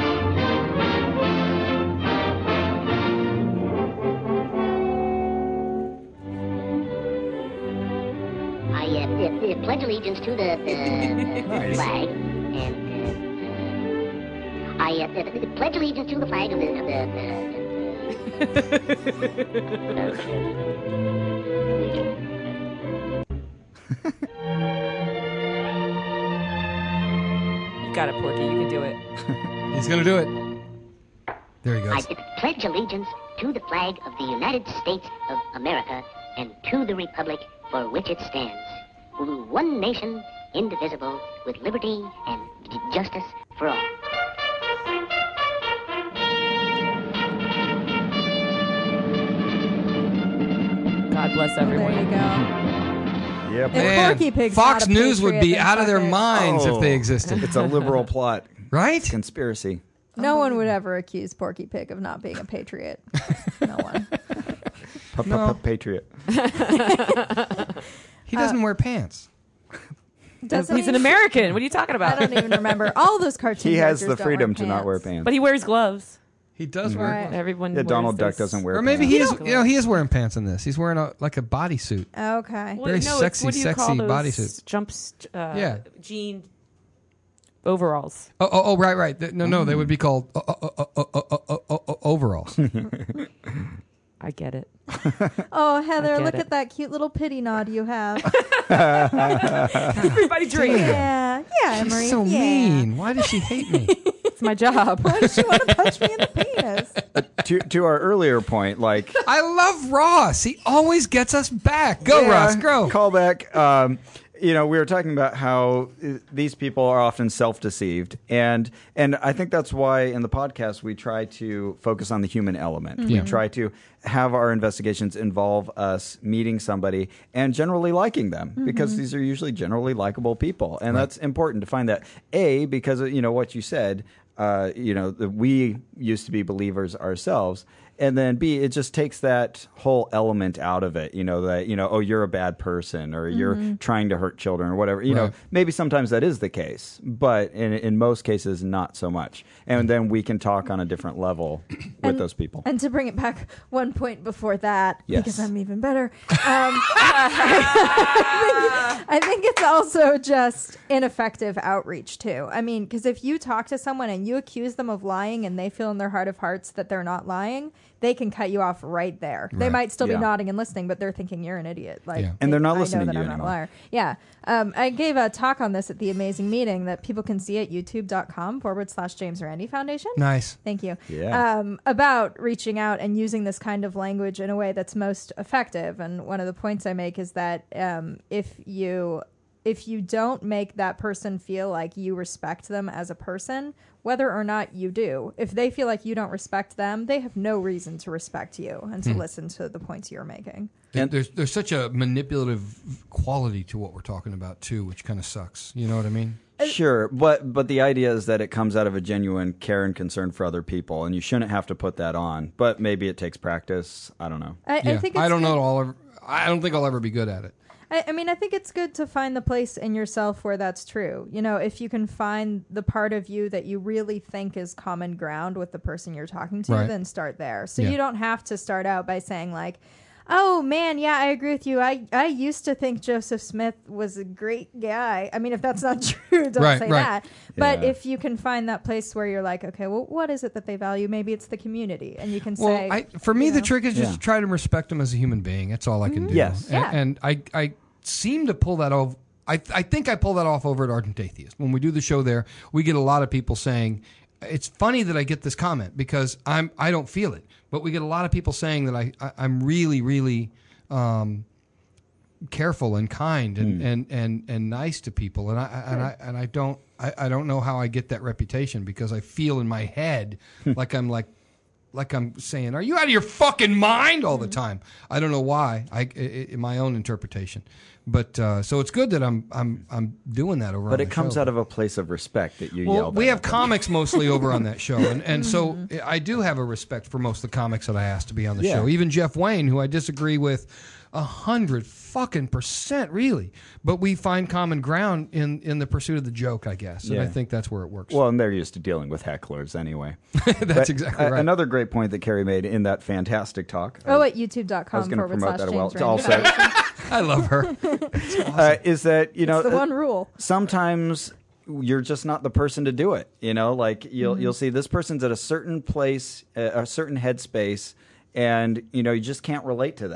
I uh, uh, uh, pledge allegiance to the, the flag, and uh, I uh, uh, pledge allegiance to the flag of the. Of the
You got it, Porky. You can do it.
He's going to do it. There he goes.
I pledge allegiance to the flag of the United States of America and to the republic for which it stands, one nation, indivisible, with liberty and j- justice for all.
God bless everyone.
There you go.
Yep.
And
Man,
Porky Pig's
Fox
not a
News would be
patriot, then
out of their
fuck it.
minds if they
Oh,
existed.
It's a liberal plot.
Right?
Conspiracy.
No one would ever accuse Porky Pig of not being a patriot. No one.
No.
Patriot.
He doesn't wear pants.
Doesn't
He's
he?
an American. What are you talking
I
about?
don't even remember. All those cartoon
He has
characters
the
don't
freedom
wear
to not wear
pants.
pants.
But he wears gloves.
He does wear
Right.
gloves.
Everyone.
Yeah,
wears
Donald Duck
those-
doesn't wear
Or maybe
pants.
he is, you know, he is wearing pants in this. He's wearing a like a bodysuit.
Okay.
Well,
Very
no, it's-
sexy,
what do you
sexy
call those
bodysuit.
Jumps. Uh,
Yeah.
Jean overalls.
Oh, oh, oh, right, right. Th- No, no, they would be called uh, uh, uh, uh, uh, uh, uh, uh, overalls.
I get it.
Oh, Heather,
get
look
it.
at that cute little pity nod you have.
Everybody drink.
yeah. Yeah, Emery.
She's so
yeah.
mean. Why does she hate me?
It's my job.
Why does she want to punch me in the penis?
to to our earlier point, like
I love Ross. He always gets us back. Go,
yeah,
Ross, go.
Call back. Um, you know, we were talking about how uh, these people are often self-deceived, and and I think that's why in the podcast we try to focus on the human element.
Yeah.
We try to have our investigations involve us meeting somebody and generally liking them, because these are usually generally likable people, and
Right.
that's important to find that. A, because of, you know what you said. Uh, you know, that we used to be believers ourselves. And then B, it just takes that whole element out of it, you know, that, you know, oh, you're a bad person, or you're trying to hurt children or whatever. You
Right.
know, maybe sometimes that is the case, but in, in most cases, not so much. And then we can talk on a different level with
And-
those people.
And to bring it back one point before that,
Yes.
because I'm even better, um, I, think, I think it's also just ineffective outreach, too. I mean, because if you talk to someone and you accuse them of lying and they feel in their heart of hearts that they're not lying, they can cut you off right there. They
Right.
might still
Yeah.
be nodding and listening, but they're thinking you're an idiot. Like,
Yeah.
And they're not
I
listening
know
to
that
you
I'm not a
anymore.
liar. Yeah. Um, I gave a talk on this at the amazing meeting that people can see at youtube.com forward slash James Randi Foundation.
Nice.
Thank you.
Yeah.
Um, about reaching out and using this kind of language in a way that's most effective. And one of the points I make is that um, if you if you don't make that person feel like you respect them as a person, whether or not you do, if they feel like you don't respect them, they have no reason to respect you and to listen to the points you're making.
And there's there's such a manipulative quality to what we're talking about too, which kind of sucks. You know what I mean?
Sure, but but the idea is that it comes out of a genuine care and concern for other people, and you shouldn't have to put that on. But maybe it takes practice. I don't know.
I, I
Yeah.
think it's
I don't
good-
know. That I'll ever, I don't think I'll ever be good at it.
I, I mean, I think it's good to find the place in yourself where that's true. You know, if you can find the part of you that you really think is common ground with the person you're talking to,
Right.
then start there. So
Yeah.
you don't have to start out by saying like, oh man, yeah, I agree with you. I, I used to think Joseph Smith was a great guy. I mean, if that's not true, don't
Right,
say
right.
that. But
Yeah.
if you can find that place where you're like, okay, well, what is it that they value? Maybe it's the community. And you can
Well,
say,
I, for me,
you
the
know.
trick is just
Yeah.
to try to respect him as a human being. That's all I can do.
Yes.
And,
Yeah.
and I, I seem to pull that off. I, I think I pull that off over at Ardent Atheist. When we do the show there, we get a lot of people saying, it's funny that I get this comment because I'm, I don't feel it. But we get a lot of people saying that I, I, I'm really, really um, careful and kind and, and, and, and nice to people. And I, and I, and I don't, I, I don't know how I get that reputation because I feel in my head like I'm like, like I'm saying, are you out of your fucking mind all the time? I don't know why. I, I in my own interpretation, but uh, so it's good that I'm I'm I'm doing that over.
But
on
it
my
comes
show.
out of a place of respect that you
Well,
yelled
we
at
have
them.
comics mostly over on that show, and and so I do have a respect for most of the comics that I ask to be on the
Yeah.
show. Even Jeff Wayne, who I disagree with a hundred fucking percent, really, but we find common ground in in the pursuit of the joke, I guess, and I
Yeah.
think that's where it works.
Well, and they're used to dealing with hecklers anyway.
that's
But,
exactly
uh,
right.
Another great point that Carrie made in that fantastic talk.
oh,
uh,
at youtube.com
I was going to
forward
promote
slash
that well.
James Randi
Also,
Foundation.
I love her.
uh, is that you know
It's the
uh,
one rule.
sometimes you're just not the person to do it. You know, like you'll
Mm-hmm.
you'll see this person's at a certain place, uh, a certain headspace, and you know you just can't relate to that.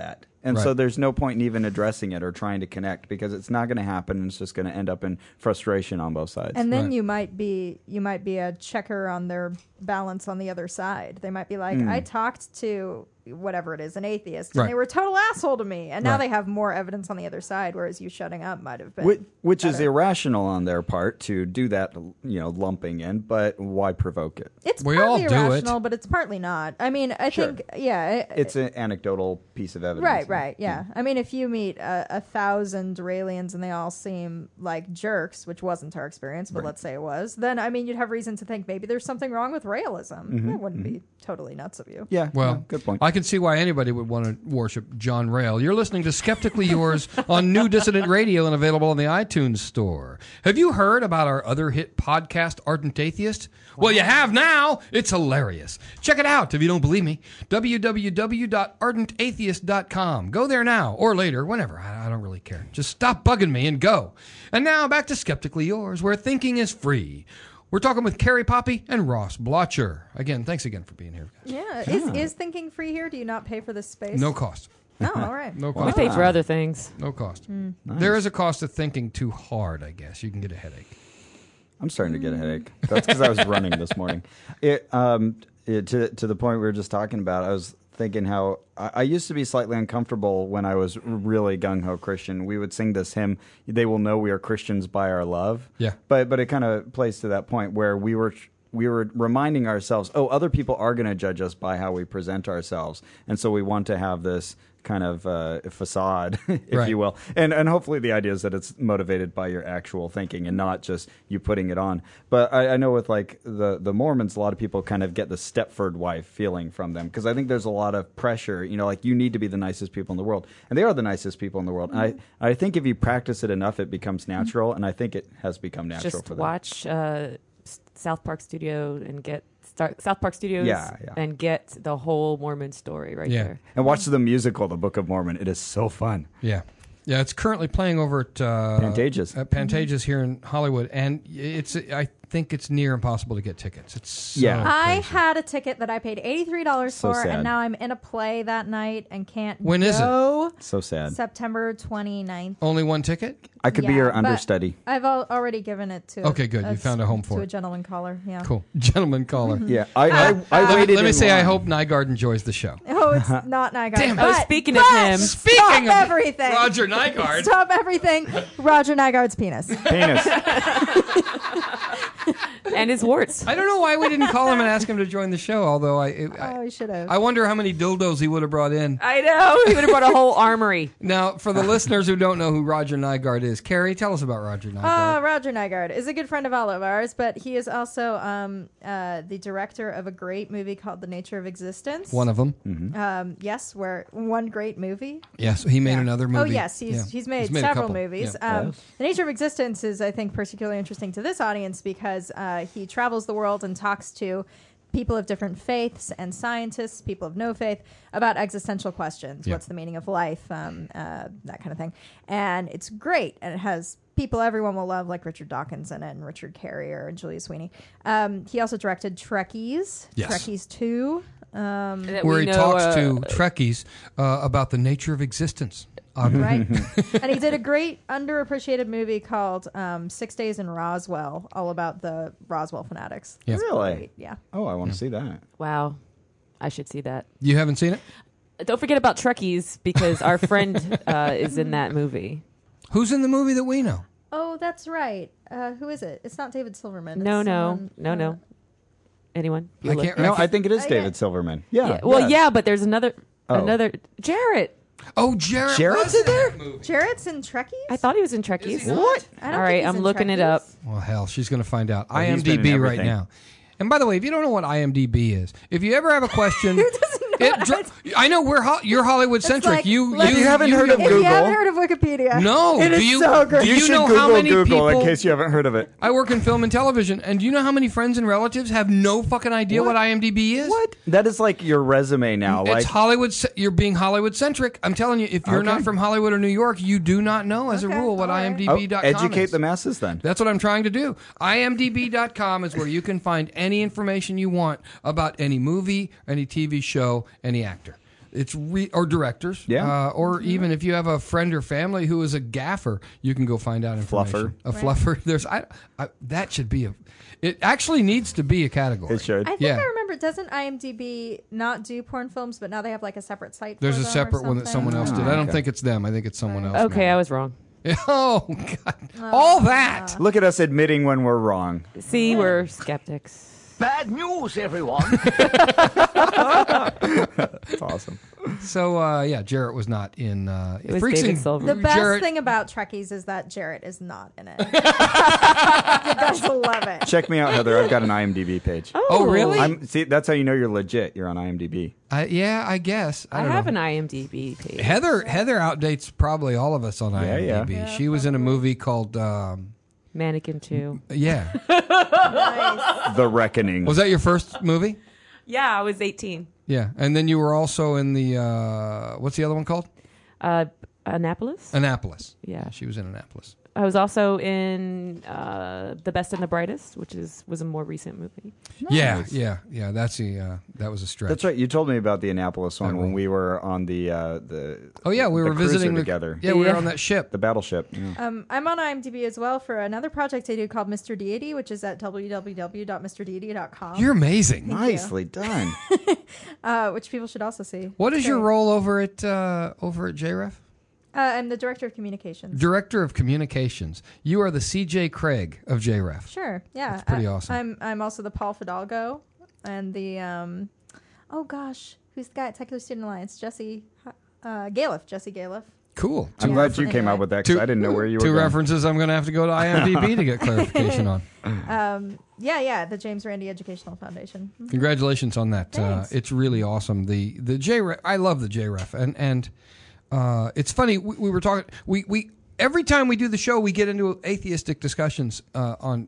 And
Right.
so there's no point in even addressing it or trying to connect because it's not going to happen and it's just going to end up in frustration on both sides.
And then
Right.
you might be you might be a checker on their balance on the other side. They might be like,
Mm.
I talked to whatever it is, an atheist,
Right.
and they were a total asshole to me. And now
Right.
they have more evidence on the other side, whereas you shutting up might have been
Which, which is
better.
irrational on their part to do that, you know, lumping in, but why provoke it?
It's
We all
partly
do it.
irrational, but it's partly not. I mean, I
Sure.
think, yeah. It,
It's an anecdotal piece of evidence.
Right, right, yeah. I mean, if you meet a, a thousand Duralians and they all seem like jerks, which wasn't our experience, but
Right.
let's say it was, then I mean, you'd have reason to think maybe there's something wrong with realism.
Mm-hmm,
It wouldn't be totally nuts of you.
Yeah,
Well,
yeah, good point.
I can see why anybody would want to worship John Rail. You're listening to Skeptically Yours on New Dissident Radio and available in the iTunes Store. Have you heard about our other hit podcast, Ardent Atheist? Well, you have now. It's hilarious. Check it out if you don't believe me. w w w dot ardent atheist dot com. Go there now or later, whenever. I, I don't really care. Just stop bugging me and go. And now back to Skeptically Yours, where thinking is free. We're talking with Carrie Poppy and Ross Blotcher. Again, thanks again for being here, guys.
Yeah. Is, is thinking free here? Do you not pay for this space?
No cost.
Oh, all right.
No
We
cost.
pay for other things.
No cost.
Mm.
There is a cost of thinking too hard, I guess. You can get a headache.
I'm starting to get a headache. That's because I was running this morning. It, um, it, to to the point we were just talking about, I was thinking how I, I used to be slightly uncomfortable when I was really gung ho Christian. We would sing this hymn, "They will know we are Christians by our love."
Yeah.
But but it kind of plays to that point where we were. We were reminding ourselves, oh, other people are going to judge us by how we present ourselves, and so we want to have this kind of uh, facade, if
Right.
you will. And and hopefully the idea is that it's motivated by your actual thinking and not just you putting it on. But I, I know with like the, the Mormons, a lot of people kind of get the Stepford wife feeling from them because I think there's a lot of pressure, you know, like you need to be the nicest people in the world. And they are the nicest people in the world. And I, I think if you practice it enough, it becomes natural. And I think it has become natural
Just
for them.
watch uh, S- South Park Studio and get start, South Park Studios
Yeah, yeah.
and get the whole Mormon story right
Yeah.
there.
And watch the musical, The Book of Mormon. It is so fun.
Yeah. Yeah, it's currently playing over at uh,
Pantages.
At Pantages here in Hollywood, and it's I think it's near impossible to get tickets. It's so
Yeah.
I
crazy.
had a ticket that I paid eighty-three dollars
So
for,
sad.
and now I'm in a play that night and can't
When
go.
is it?
So sad.
September twenty-ninth.
only one ticket.
I could be
Yeah,
your
but
understudy.
I've al- already given it to.
Okay, good. You found a home for
to
it.
a gentleman caller. Yeah.
Cool, gentleman caller.
Yeah, I, I, I
Let me,
waited.
let me
in
say, I
line.
hope Nygaard enjoys the show.
Oh, it's not Nygaard.
Damn it.
But,
Oh, speaking of
but
him.
Speaking
stop
of
everything.
Roger Nygaard.
Stop everything. Roger Nygaard's penis.
Penis.
And his warts.
I don't know why we didn't call him and ask him to join the show. Although I,
Oh,
I,
we should have.
I wonder how many dildos he would have brought in.
I know. He would have brought a whole armory.
Now, for the listeners who don't know who Roger Nygaard is, Carrie, tell us about Roger Nygaard.
Uh, Roger Nygaard is a good friend of all of ours, but he is also um, uh, the director of a great movie called The Nature of Existence.
One of them.
Um, yes, where one great movie.
Yes, he made
Yeah.
another movie.
Oh yes, he's
Yeah.
he's made,
a
several
couple.
movies.
Yeah.
Um,
Yes.
The Nature of Existence is, I think, particularly interesting to this audience because uh, he travels the world and talks to people of different faiths and scientists, people of no faith, about existential questions.
Yeah.
What's the meaning of life? Um, uh, that kind of thing. And it's great, and it has people everyone will love, like Richard Dawkins in it, and Richard Carrier and Julia Sweeney. Um, he also directed Trekkies,
Yes.
Trekkies two. Um,
That
Where
we
he
know,
talks
uh,
to Trekkies uh, about the nature of existence. Oddly.
Right. And he did a great underappreciated movie called um, Six Days in Roswell, all about the Roswell fanatics.
Yeah.
It's
Really?
great, yeah.
Oh, I want to see that.
Wow. I should see that.
You haven't seen it?
Don't forget about Trekkies because our friend uh, is in that movie.
Who's in the movie that we know?
Oh, that's right. Uh, who is it? It's not David Silverman.
No,
It's
no,
someone,
no,
uh,
no. Anyone?
I
Bueller?
can't-
No, I think it is
Oh,
David
yeah.
Silverman. Yeah.
Yeah. Well,
yes.
yeah, but there's another,
Oh.
another Jarrett.
Oh, Jarrett.
Jarrett's
was
in there?
that movie.
Jarrett's in Trekkies?
I thought he was in Trekkies.
What?
I don't
All
think
right,
he's
I'm
in
looking it
Trekkies.
up.
Well, hell, she's going to find out.
Oh, he's been in
IMDb right
everything.
now. And by the way, if you don't know what IMDb is, if you ever have a question, it dr- I know we're ho- you're Hollywood centric.
like,
you,
let's-
you
You haven't heard of
If
Google.
you haven't heard of Wikipedia,
No,
it
do
is
you?
so great.
Do
You,
you
should
know
Google
how many
Google
people?
in case you haven't heard of it.
I work in film and television, and do you know how many friends and relatives have no fucking idea what,
What?
IMDb is?
What? That is like your resume now.
It's
Like
Hollywood. ce- You're being Hollywood centric. I'm telling you, if you're
Okay.
not from Hollywood or New York, you do not know, as
Okay,
a rule, what
all right.
I M D
oh,
B dot com
educate
is.
the masses then.
That's what I'm trying to do. I M D B dot com is where you can find any information you want about any movie, any T V show, any actor. It's re- or directors,
Yeah.
uh, or even if you have a friend or family who is a gaffer, you can go find out information.
Fluffer.
A fluffer. There's I, I that should be a. It actually needs to be a category.
It should.
I think
Yeah.
I remember. Doesn't IMDb not do porn films, but now they have like a separate site?
There's
for
a
them or
separate one that someone else
something?
did. I don't
okay.
think it's them. I think it's someone else.
Okay, I was wrong.
Oh God! All that.
Look at us admitting when we're wrong.
See, we're skeptics.
Bad news, everyone.
That's awesome.
So uh, yeah, Jarrett was not in. Uh,
It was
Freaks
David
and-
Silver.
The best
Jarrett-
thing about Trekkies is that Jarrett is not in it. You guys will love it.
Check me out, Heather. I've got an IMDb page.
Oh, really?
I'm, see, that's how you know you're legit. You're on IMDb.
I, yeah, I guess. I,
I
don't
have
know.
an IMDb page.
Heather Heather outdates probably all of us on
Yeah, yeah.
IMDb.
Yeah,
she was in a movie called um,
Mannequin two.
yeah.
Nice.
The Reckoning.
Was that your first movie?
Yeah, I was eighteen.
Yeah, and then you were also in the uh, what's the other one called?
Uh, Annapolis.
Annapolis.
Yeah.
She was in Annapolis.
I was also in uh, The Best and the Brightest, which is was a more recent movie.
Yeah, yeah, yeah. That's a uh, that was a stretch.
That's right. You told me about the Annapolis one
That
when
one.
we were on the uh, the.
Oh yeah, we
the
were
cruiser
visiting the,
together.
Yeah, we were
Yeah.
on that ship.
The battleship. Yeah.
Um, I'm on IMDb as well for another project I do called Mister Deity, which is at w w w dot mister deity dot com.
You're amazing.
Nicely done.
uh, which people should also see.
What
It's
is your
great.
role over at uh, over at J R E F?
Uh, I'm the director of communications.
Director of Communications. You are the C J Craig of J R E F.
Sure, yeah.
That's pretty
I,
awesome.
I'm I'm also the Paul Fidalgo and the um, oh gosh, who's the guy at Secular Student Alliance? Jesse uh, Galiff. Jesse Galiff.
Cool.
I'm
Yeah.
glad you came
Anyway.
up with that because I didn't know where you were
Two
going.
references I'm going to have to go to IMDb to get clarification on.
Um, yeah, yeah, the James Randi Educational Foundation.
Congratulations on that. Uh,
Thanks.
it's really awesome. The the J R E F, I love the J R E F, and and uh, it's funny. We, we were talking. We we every time we do the show, we get into atheistic discussions uh, on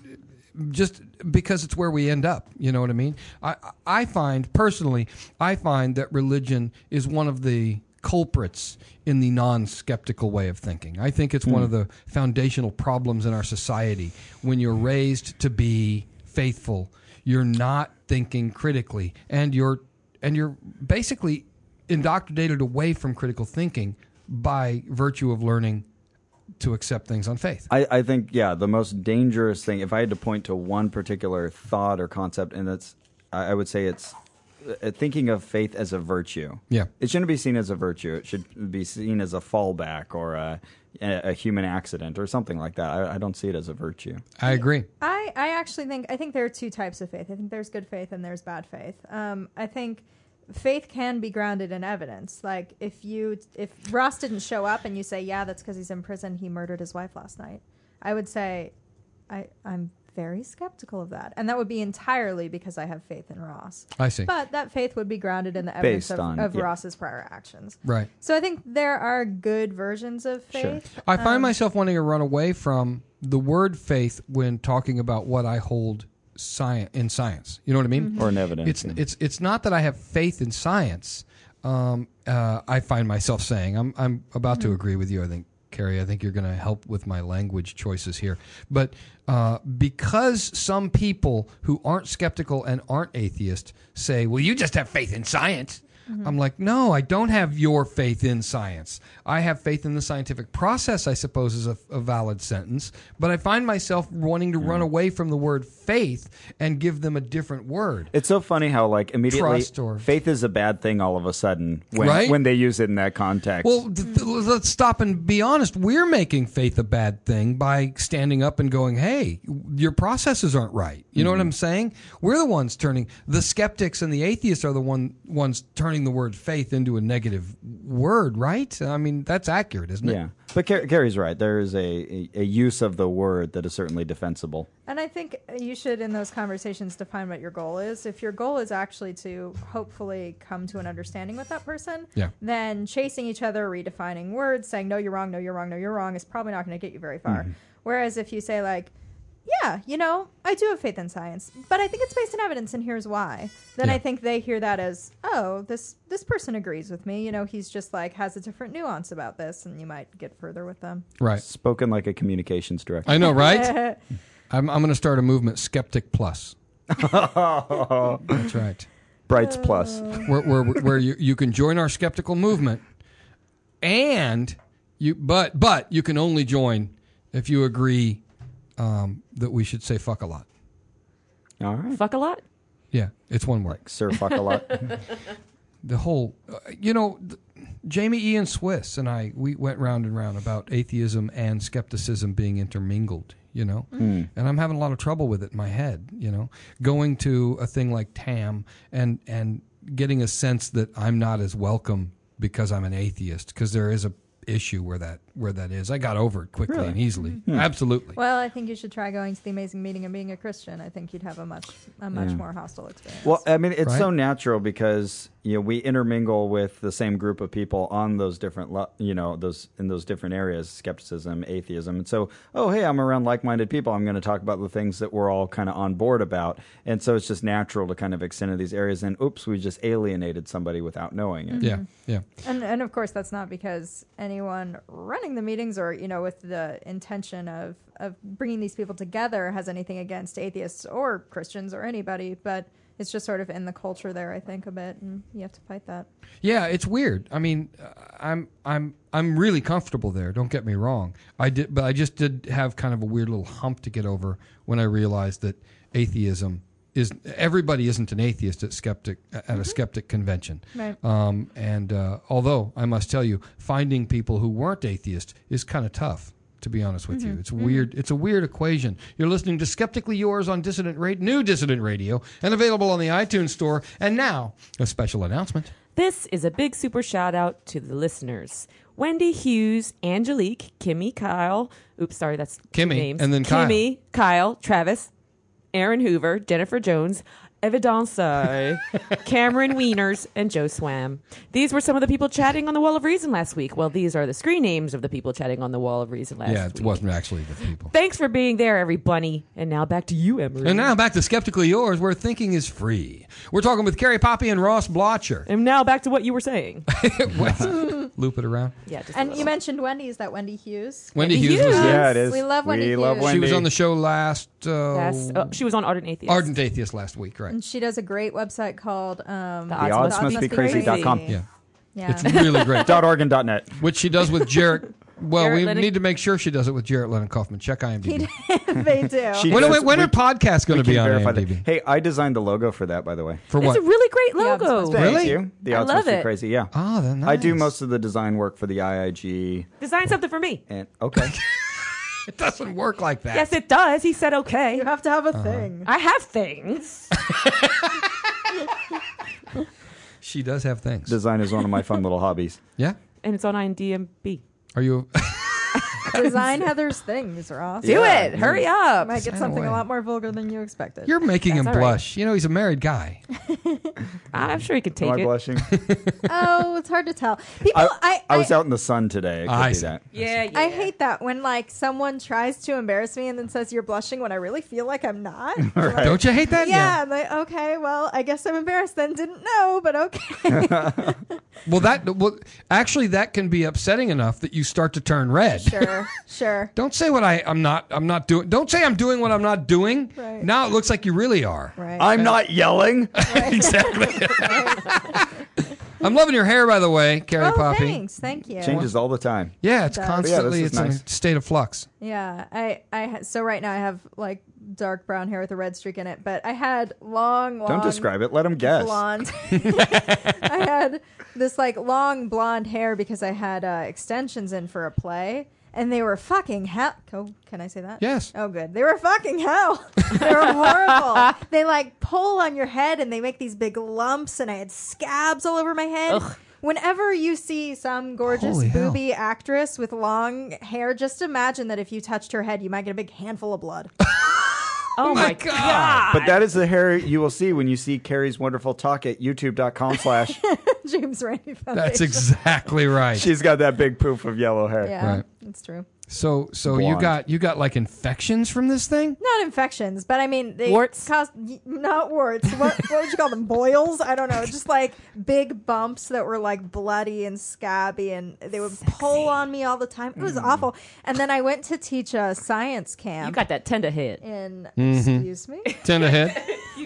just because it's where we end up. You know what I mean? I I find personally, I find that religion is one of the culprits in the non-skeptical way of thinking. I think it's one of the foundational problems in our society. When you're raised to be faithful, you're not thinking critically, and you're and you're basically indoctrinated away from critical thinking by virtue of learning to accept things on faith.
I, I think, yeah, the most dangerous thing, if I had to point to one particular thought or concept, and it's, I I would say it's uh, thinking of faith as a virtue.
Yeah.
It shouldn't be seen as a virtue. It should be seen as a fallback or a, a, a human accident or something like that. I, I don't see it as a virtue.
I agree.
I, I actually think I think there are two types of faith. I think there's good faith and there's bad faith. Um, I think faith can be grounded in evidence. Like if you if Ross didn't show up and you say, yeah, that's because he's in prison, he murdered his wife last night, I would say I I'm very skeptical of that. And that would be entirely because I have faith in Ross.
I see.
But that faith would be grounded in the evidence
Based
of,
on-
of
yeah.
Ross's prior actions.
Right.
So I think there are good versions of faith.
I find
Um,
myself wanting to run away from the word faith when talking about what I hold science in science. You know what I mean?
Or in evidence.
It's
yeah.
it's it's not that I have faith in science. Um, uh, I find myself saying I'm I'm about to agree with you. I think, Carrie. I think you're going to help with my language choices here. But uh, because some people who aren't skeptical and aren't atheist say, "Well, you just have faith in science." I'm like, no, I don't have your faith in science. I have faith in the scientific process, I suppose, is a, a valid sentence. But I find myself wanting to run away from the word faith and give them a different word.
It's so funny how, like, immediately
Trust or-
faith is a bad thing all of a sudden when,
Right?
when they use it in that context.
Well, th- th- let's stop and be honest. We're making faith a bad thing by standing up and going, hey, your processes aren't right. You know what I'm saying? We're the ones turning, the skeptics and the atheists are the one ones turning the word faith into a negative word, right? I mean, that's accurate, isn't it?
yeah. But Car- Carrie's right. There is a, a, a use of the word that is certainly defensible.
And I think you should, in those conversations, define what your goal is. If your goal is actually to hopefully come to an understanding with that person,
Yeah.
then chasing each other, redefining words, saying, no, you're wrong, no, you're wrong, no, you're wrong, is probably not going to get you very far.
Mm-hmm.
Whereas if you say, like, yeah, you know, I do have faith in science, but I think it's based in evidence, and here's why. Then
Yeah.
I think they hear that as, oh, this this person agrees with me. You know, he's just like has a different nuance about this, and you might get further with them.
Right.
Spoken like a communications director.
I know, right? I'm, I'm going to start a movement, Skeptic Plus. That's right.
Brights Plus.
where where, where you, you can join our skeptical movement, and you but but you can only join if you agree um, that we should say fuck a lot.
All right.
Fuck a lot.
Yeah, it's one word.
Like Sir Fuck a Lot.
The whole, uh, you know, th- Jamie Ian Swiss and I, we went round and round about atheism and skepticism being intermingled, you know? Mm. And I'm having a lot of trouble with it in my head, you know? Going to a thing like T A M and, and getting a sense that I'm not as welcome because I'm an atheist, because there is a issue where that where that is. I got over it quickly
Really?
and easily.
Mm-hmm.
Absolutely.
Well, I think you should try going to the Amazing Meeting and being a Christian. I think you'd have a much a much
Yeah.
more hostile experience.
Well, I mean, it's
Right.
so natural because you know we intermingle with the same group of people on those different, lo- you know, those in those different areas: skepticism, atheism, and so, oh, hey, I'm around like-minded people. I'm going to talk about the things that we're all kind of on board about, and so it's just natural to kind of extend to these areas. And oops, we just alienated somebody without knowing it.
Yeah, yeah.
And and of course that's not because anyone running the meetings or you know with the intention of of bringing these people together has anything against atheists or Christians or anybody, but it's just sort of in the culture there, I think, a bit, and you have to fight that.
Yeah, it's weird. I mean, uh, I'm I'm I'm really comfortable there. Don't get me wrong. I did, but I just did have kind of a weird little hump to get over when I realized that atheism is everybody isn't an atheist at skeptic at
Mm-hmm.
a skeptic convention.
Right.
Um, and uh, although I must tell you, finding people who weren't atheists is kind of tough. To be honest with
Mm-hmm.
you, it's weird. It's a weird equation. You're listening to Skeptically Yours on Dissident Radio, new Dissident Radio, and available on the iTunes Store. And now, a special announcement.
This is a big super shout out to the listeners. Wendy Hughes, Angelique, Kimmy, Kyle. Oops, sorry, that's two
Kimmy,
names.
and then Kyle.
Kimmy, Kyle, Travis, Aaron Hoover, Jennifer Jones, Evidence, Cameron Wieners, and Joe Swam. These were some of the people chatting on the Wall of Reason last week. Well, these are the screen names of the people chatting on the Wall of Reason last
Yeah,
week.
it wasn't actually the people.
Thanks for being there, everybody. And now back to you, Emery.
And now back to Skeptically Yours, where thinking is free. We're talking with Carrie Poppy and Ross Blotcher.
And now back to what you were saying.
Loop it around.
Yeah, just a
And
little.
you mentioned Wendy. Is that Wendy Hughes?
Wendy
Wendy
Hughes was
Hughes.
there.
Yeah, it is.
We love Wendy
We love
Hughes.
Wendy.
She was on the show last uh,
Yes. Oh, she was on Ardent Atheist.
Ardent Atheist last week, right?
And she does a great website called um,
The
The odds must be crazy dot com.
Yeah.
Yeah.
It's really great.
Dot Oregon dot net.
Which she does with Jarrett. Well,
Jarrett
we
Lennon-
need to make sure she does it with Jarrett Lennon Kaufman. Check IMDb.
they do.
She
When,
does-
when, when
we-
are podcasts going
we
to be
can
on
verify
IMDb?
that. Hey, I designed the logo for that, by the way.
For
It's
what?
a really great
Yeah,
logo.
it's
Really?
Thank you. The
I
odds
love
must be
it.
crazy. Yeah.
Oh, then nice.
I do most of the design work for the I I G.
Design something for me.
And okay.
It doesn't work like that.
Yes, it does. He said okay.
You have to have a
Uh-huh.
thing.
I have things.
She does have things.
Design is one of my fun little hobbies.
Yeah?
And it's on I M D B.
Are you...
Design Heather's things, Ross.
Do
Yeah.
it. Hurry up.
Might get
Sign
something
away.
a lot more vulgar than you expected.
You're making him
That's all right.
blush. You know, he's a married guy.
I'm sure he could take
Am I
it.
blushing?
Oh, it's hard to tell. People,
I,
I,
I was out in the sun today. It could
I
be
see.
that.
Yeah, yeah.
I hate that when like someone tries to embarrass me and then says you're blushing when I really feel like I'm not. Like,
Don't you hate that?
yeah, I'm like, okay, well, I guess I'm embarrassed then. Didn't know, but okay.
Well, that well, actually, that can be upsetting enough that you start to turn red.
Sure, sure.
Don't say what I, I'm not. I'm not doing. Don't say I'm doing what I'm not doing.
Right.
Now it looks like you really are.
Right.
I'm not yelling.
Exactly. I'm loving your hair, by the way, Carrie
oh,
Poppy.
thanks. Thank you.
Changes all the time.
Yeah, it's
It does.
constantly.
Yeah, this
it's
is
in a
nice.
state of flux.
Yeah, I, I, ha- so right now I have like dark brown hair with a red streak in it, but I had long, long.
Don't describe it. Let them guess.
Blonde. I had this like long blonde hair because I had uh, extensions in for a play, and they were fucking hell. Oh, can I say that?
Yes.
Oh, good. They were fucking hell. They were horrible. They like pull on your head, and they make these big lumps, and I had scabs all over my head.
Ugh.
Whenever you see some gorgeous
Holy hell.
booby actress with long hair, just imagine that if you touched her head, you might get a big handful of blood.
Oh my
God.
god.
But that is the hair you will see when you see Carrie's wonderful talk at youtube.com slash.
James Randi Foundation.
That's exactly right.
She's got that big poof of yellow hair.
Yeah,
Right.
that's true.
So, so you
Blonde.
got you got like infections from this thing?
Not infections, but I mean, they
Warts?
Cause, y- not warts. What, what would you call them? Boils? I don't know. Just like big bumps that were like bloody and scabby, and they would pull on me all the time. It was awful. And then I went to teach a science camp.
You got that tender head.
in
Mm-hmm.
excuse me.
Tend ahead.
You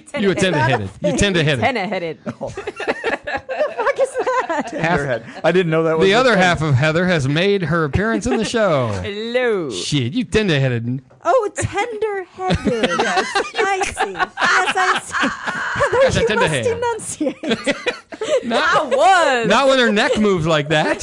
You a tender-headed. You tender-headed.
Tenna-headed.
Fuck is that?
Tenderhead. I didn't know that was
The
a
other
thing.
half of Heather has made her appearance in the show.
Hello.
Shit, you tender-headed.
Oh, tender-headed. Yes. I see. Yes, I see.
That's a
Heather, you
tender
must
head.
enunciate.
I was.
Not when her neck moves like that.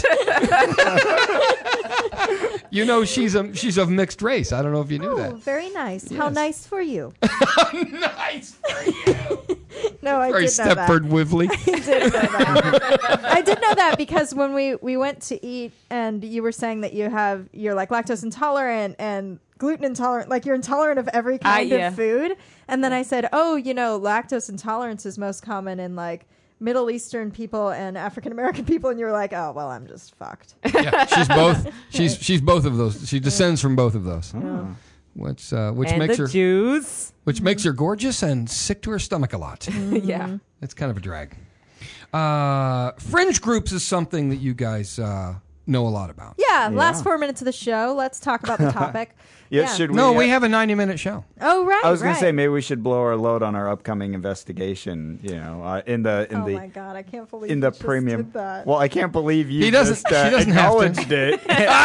You know she's a she's of mixed race. I don't know if you knew
Oh,
that.
very nice. How
Yes.
nice for you.
Nice for you.
No, I
Very
did know that.
Stepford Wively.
I did know that. I did know that because when we, we went to eat and you were saying that you have you're like lactose intolerant and gluten intolerant, like you're intolerant of every kind
yeah.
of food. And then I said, oh, you know, lactose intolerance is most common in like Middle Eastern people and African American people, and you're like, oh well, I'm just fucked.
Yeah, she's both. She's she's both of those. She descends from both of those.
Oh.
Which uh, which
and
makes
the
her
Jews.
which makes her gorgeous and sick to her stomach a lot.
Yeah.
It's kind of a drag. Uh, fringe groups is something that you guys uh, know a lot about.
Yeah,
Yeah.
last four minutes of the show. Let's talk about the topic.
Yeah, should we,
No,
uh,
we have a ninety minute show.
Oh right.
I was going
right.
to say maybe we should blow our load on our upcoming investigation. You know, uh, in the in
Oh
the
my god, I can't believe
in
you
the
just
premium.
did that.
Well, I can't believe you
He doesn't-
just uh,
she doesn't have to.
acknowledged it.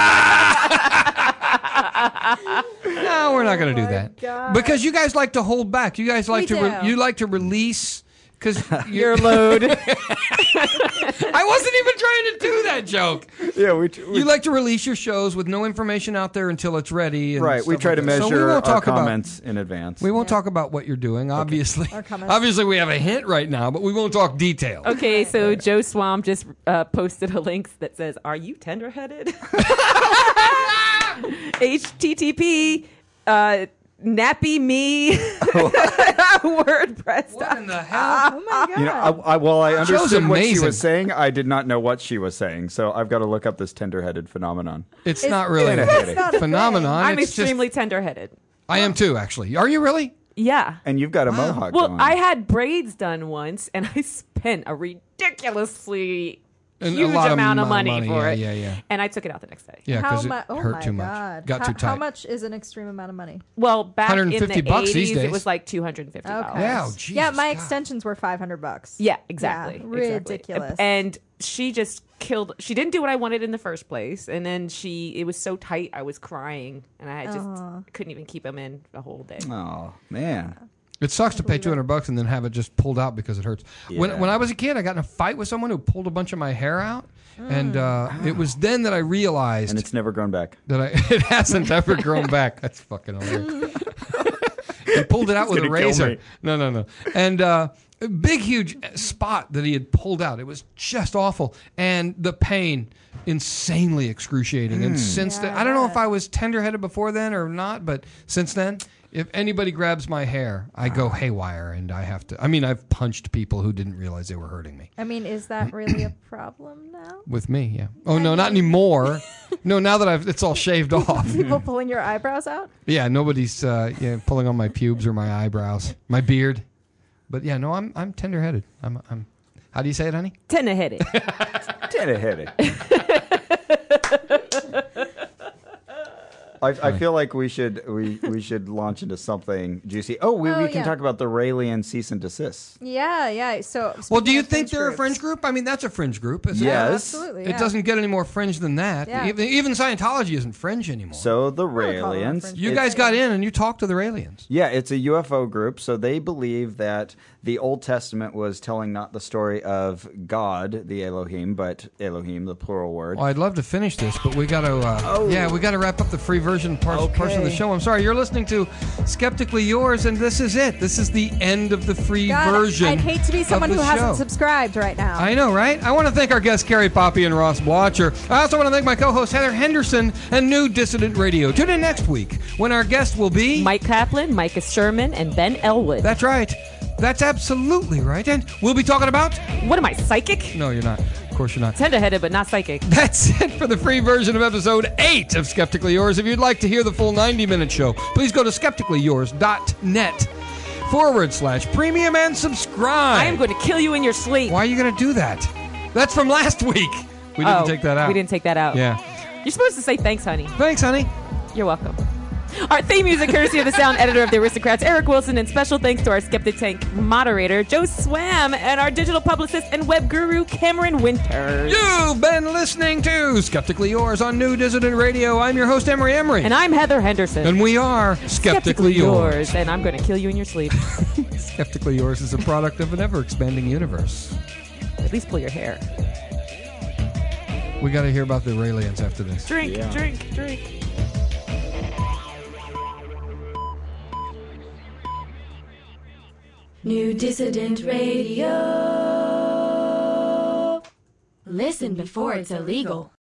No, we're not going to do
my
that
God.
because you guys like to hold back. You guys like
We
to re-
do.
you like to release because
Your load.
I wasn't even trying to do that joke.
yeah, we, we
You like to release your shows with no information out there until it's ready. And
right. We
stuff
try
like
to
that. So we
measure
won't
our
talk about-
comments in advance.
We won't
Yeah.
talk about what you're doing, obviously.
Our comments.
Obviously, we have a hint right now, but we won't talk detail.
Okay, so Joe Swam just uh, posted a link that says, "Are you tender-headed?" H T T P uh, nappy me WordPress.
What in the hell?
Oh my god.
You know, I, I, while I
Joe's
understood what she
amazing.
was saying, I did not know what she was saying. So I've got to look up this tender-headed phenomenon.
It's,
It's-
not really
It's
a
not a
phenomenon.
I'm
it's
extremely tender-headed.
Just, I am too, actually. Are you really?
Yeah.
And you've got a mohawk
Well,
going.
I had braids done once, and I spent a ridiculously
And a
huge
lot of
amount of
amount
money,
of money,
for
yeah,
it.
yeah, yeah.
And I took it out the next day.
Yeah,
How
because it
mu- oh
hurt
my
too much.
God.
Got
how,
too tight.
How much is an extreme amount of money?
Well, back in
one hundred fifty
the
bucks these
eighties,
days.
it was like two hundred fifty dollars.
Okay.
Yeah, oh,
yeah,
Jesus,
my
God.
extensions were five hundred bucks.
Yeah, exactly.
Yeah,
exactly.
ridiculous.
And she just killed. She didn't do what I wanted in the first place, and then she. It was so tight, I was crying, and I just
Aw.
couldn't even keep them in the whole day.
Oh man.
It sucks to pay two hundred bucks and then have it just pulled out because it hurts. When
Yeah.
when I was a kid, I got in a fight with someone who pulled a bunch of my hair out, and uh, it was then that I realized
And it's never grown back.
that I it hasn't ever grown back. That's fucking hilarious. He pulled it out with a
gonna kill
razor.
me.
No, no, no. And uh, a big, huge spot that he had pulled out. It was just awful, and the pain insanely excruciating. And since
Yeah,
then,
I
I don't know if
bet.
I was tender-headed before then or not, but since then. If anybody grabs my hair, I go haywire, and I have to. I mean, I've punched people who didn't realize they were hurting me.
I mean, is that really a problem now?
With me, yeah. Oh no, not anymore. No, now that I've, it's all shaved off.
People pulling your eyebrows out?
Yeah, nobody's uh, yeah pulling on my pubes or my eyebrows, my beard. But yeah, no, I'm I'm tender-headed. I'm I'm. How do you say it, honey?
Tender-headed.
Tender-headed. I, I feel like we should we, we should launch into something juicy. Oh, we,
Oh,
we can
yeah.
talk about the Raelian cease and desist.
Yeah, yeah. So,
Well,
speaking
do you
of
think they're a
groups-
fringe group? I mean, that's a fringe group. Isn't
Yeah.
it?
Yes.
Absolutely.
It
yeah.
doesn't get any more fringe than that.
Yeah.
Even, even Scientology isn't fringe anymore.
So the
call them a
Raelians.
fringe
you
it's-
guys got in and you talked to the Raelians.
Yeah, it's a U F O group. So they believe that the Old Testament was telling not the story of God, the Elohim, but Elohim, the plural word.
Well, I'd love to finish this, but we got to. Uh, Yeah, we got to wrap up the free version part, portion of the
Okay.
show. I'm sorry, you're listening to Skeptically Yours, and this is it. This is the end of the free
God,
version.
I'd hate to be
of
someone
the
who hasn't
show.
subscribed right now.
I know, right? I want to thank our guests, Carrie Poppy and Ross Blotcher. I also want to thank my co-host, Heather Henderson, and New Dissident Radio. Tune in next week when our guest will be...
Mike Kaplan, Micah Sherman, and Ben Elwood.
That's right. That's absolutely right. And we'll be talking about...
What am I, psychic?
No, you're not. Of course you're not.
Tender-headed, but not psychic.
That's it for the free version of episode eight of Skeptically Yours. If you'd like to hear the full ninety-minute show, please go to skeptically yours dot net forward slash premium and subscribe.
I am going to kill you in your sleep.
Why are you going to do that? That's from last week. We didn't
Oh,
take that out.
We didn't take that out.
Yeah.
You're supposed to say thanks, honey.
Thanks, honey.
You're welcome. Our theme music courtesy of the sound editor of The Aristocrats, Eric Wilson, and special thanks to our Skeptic Tank moderator, Joe Swam, and our digital publicist and web guru, Cameron Winters.
You've been listening to Skeptically Yours on New Dissident Radio. I'm your host, Emery Emery.
And I'm Heather Henderson.
And we are Skeptically,
Skeptically
Yours.
yours. And I'm going to kill you in your sleep.
Skeptically Yours is a product of an ever-expanding universe.
At least pull your hair.
We got to hear about the Raelians after this.
Drink,
Yeah.
drink, drink.
New Dissident Radio. Listen before it's illegal.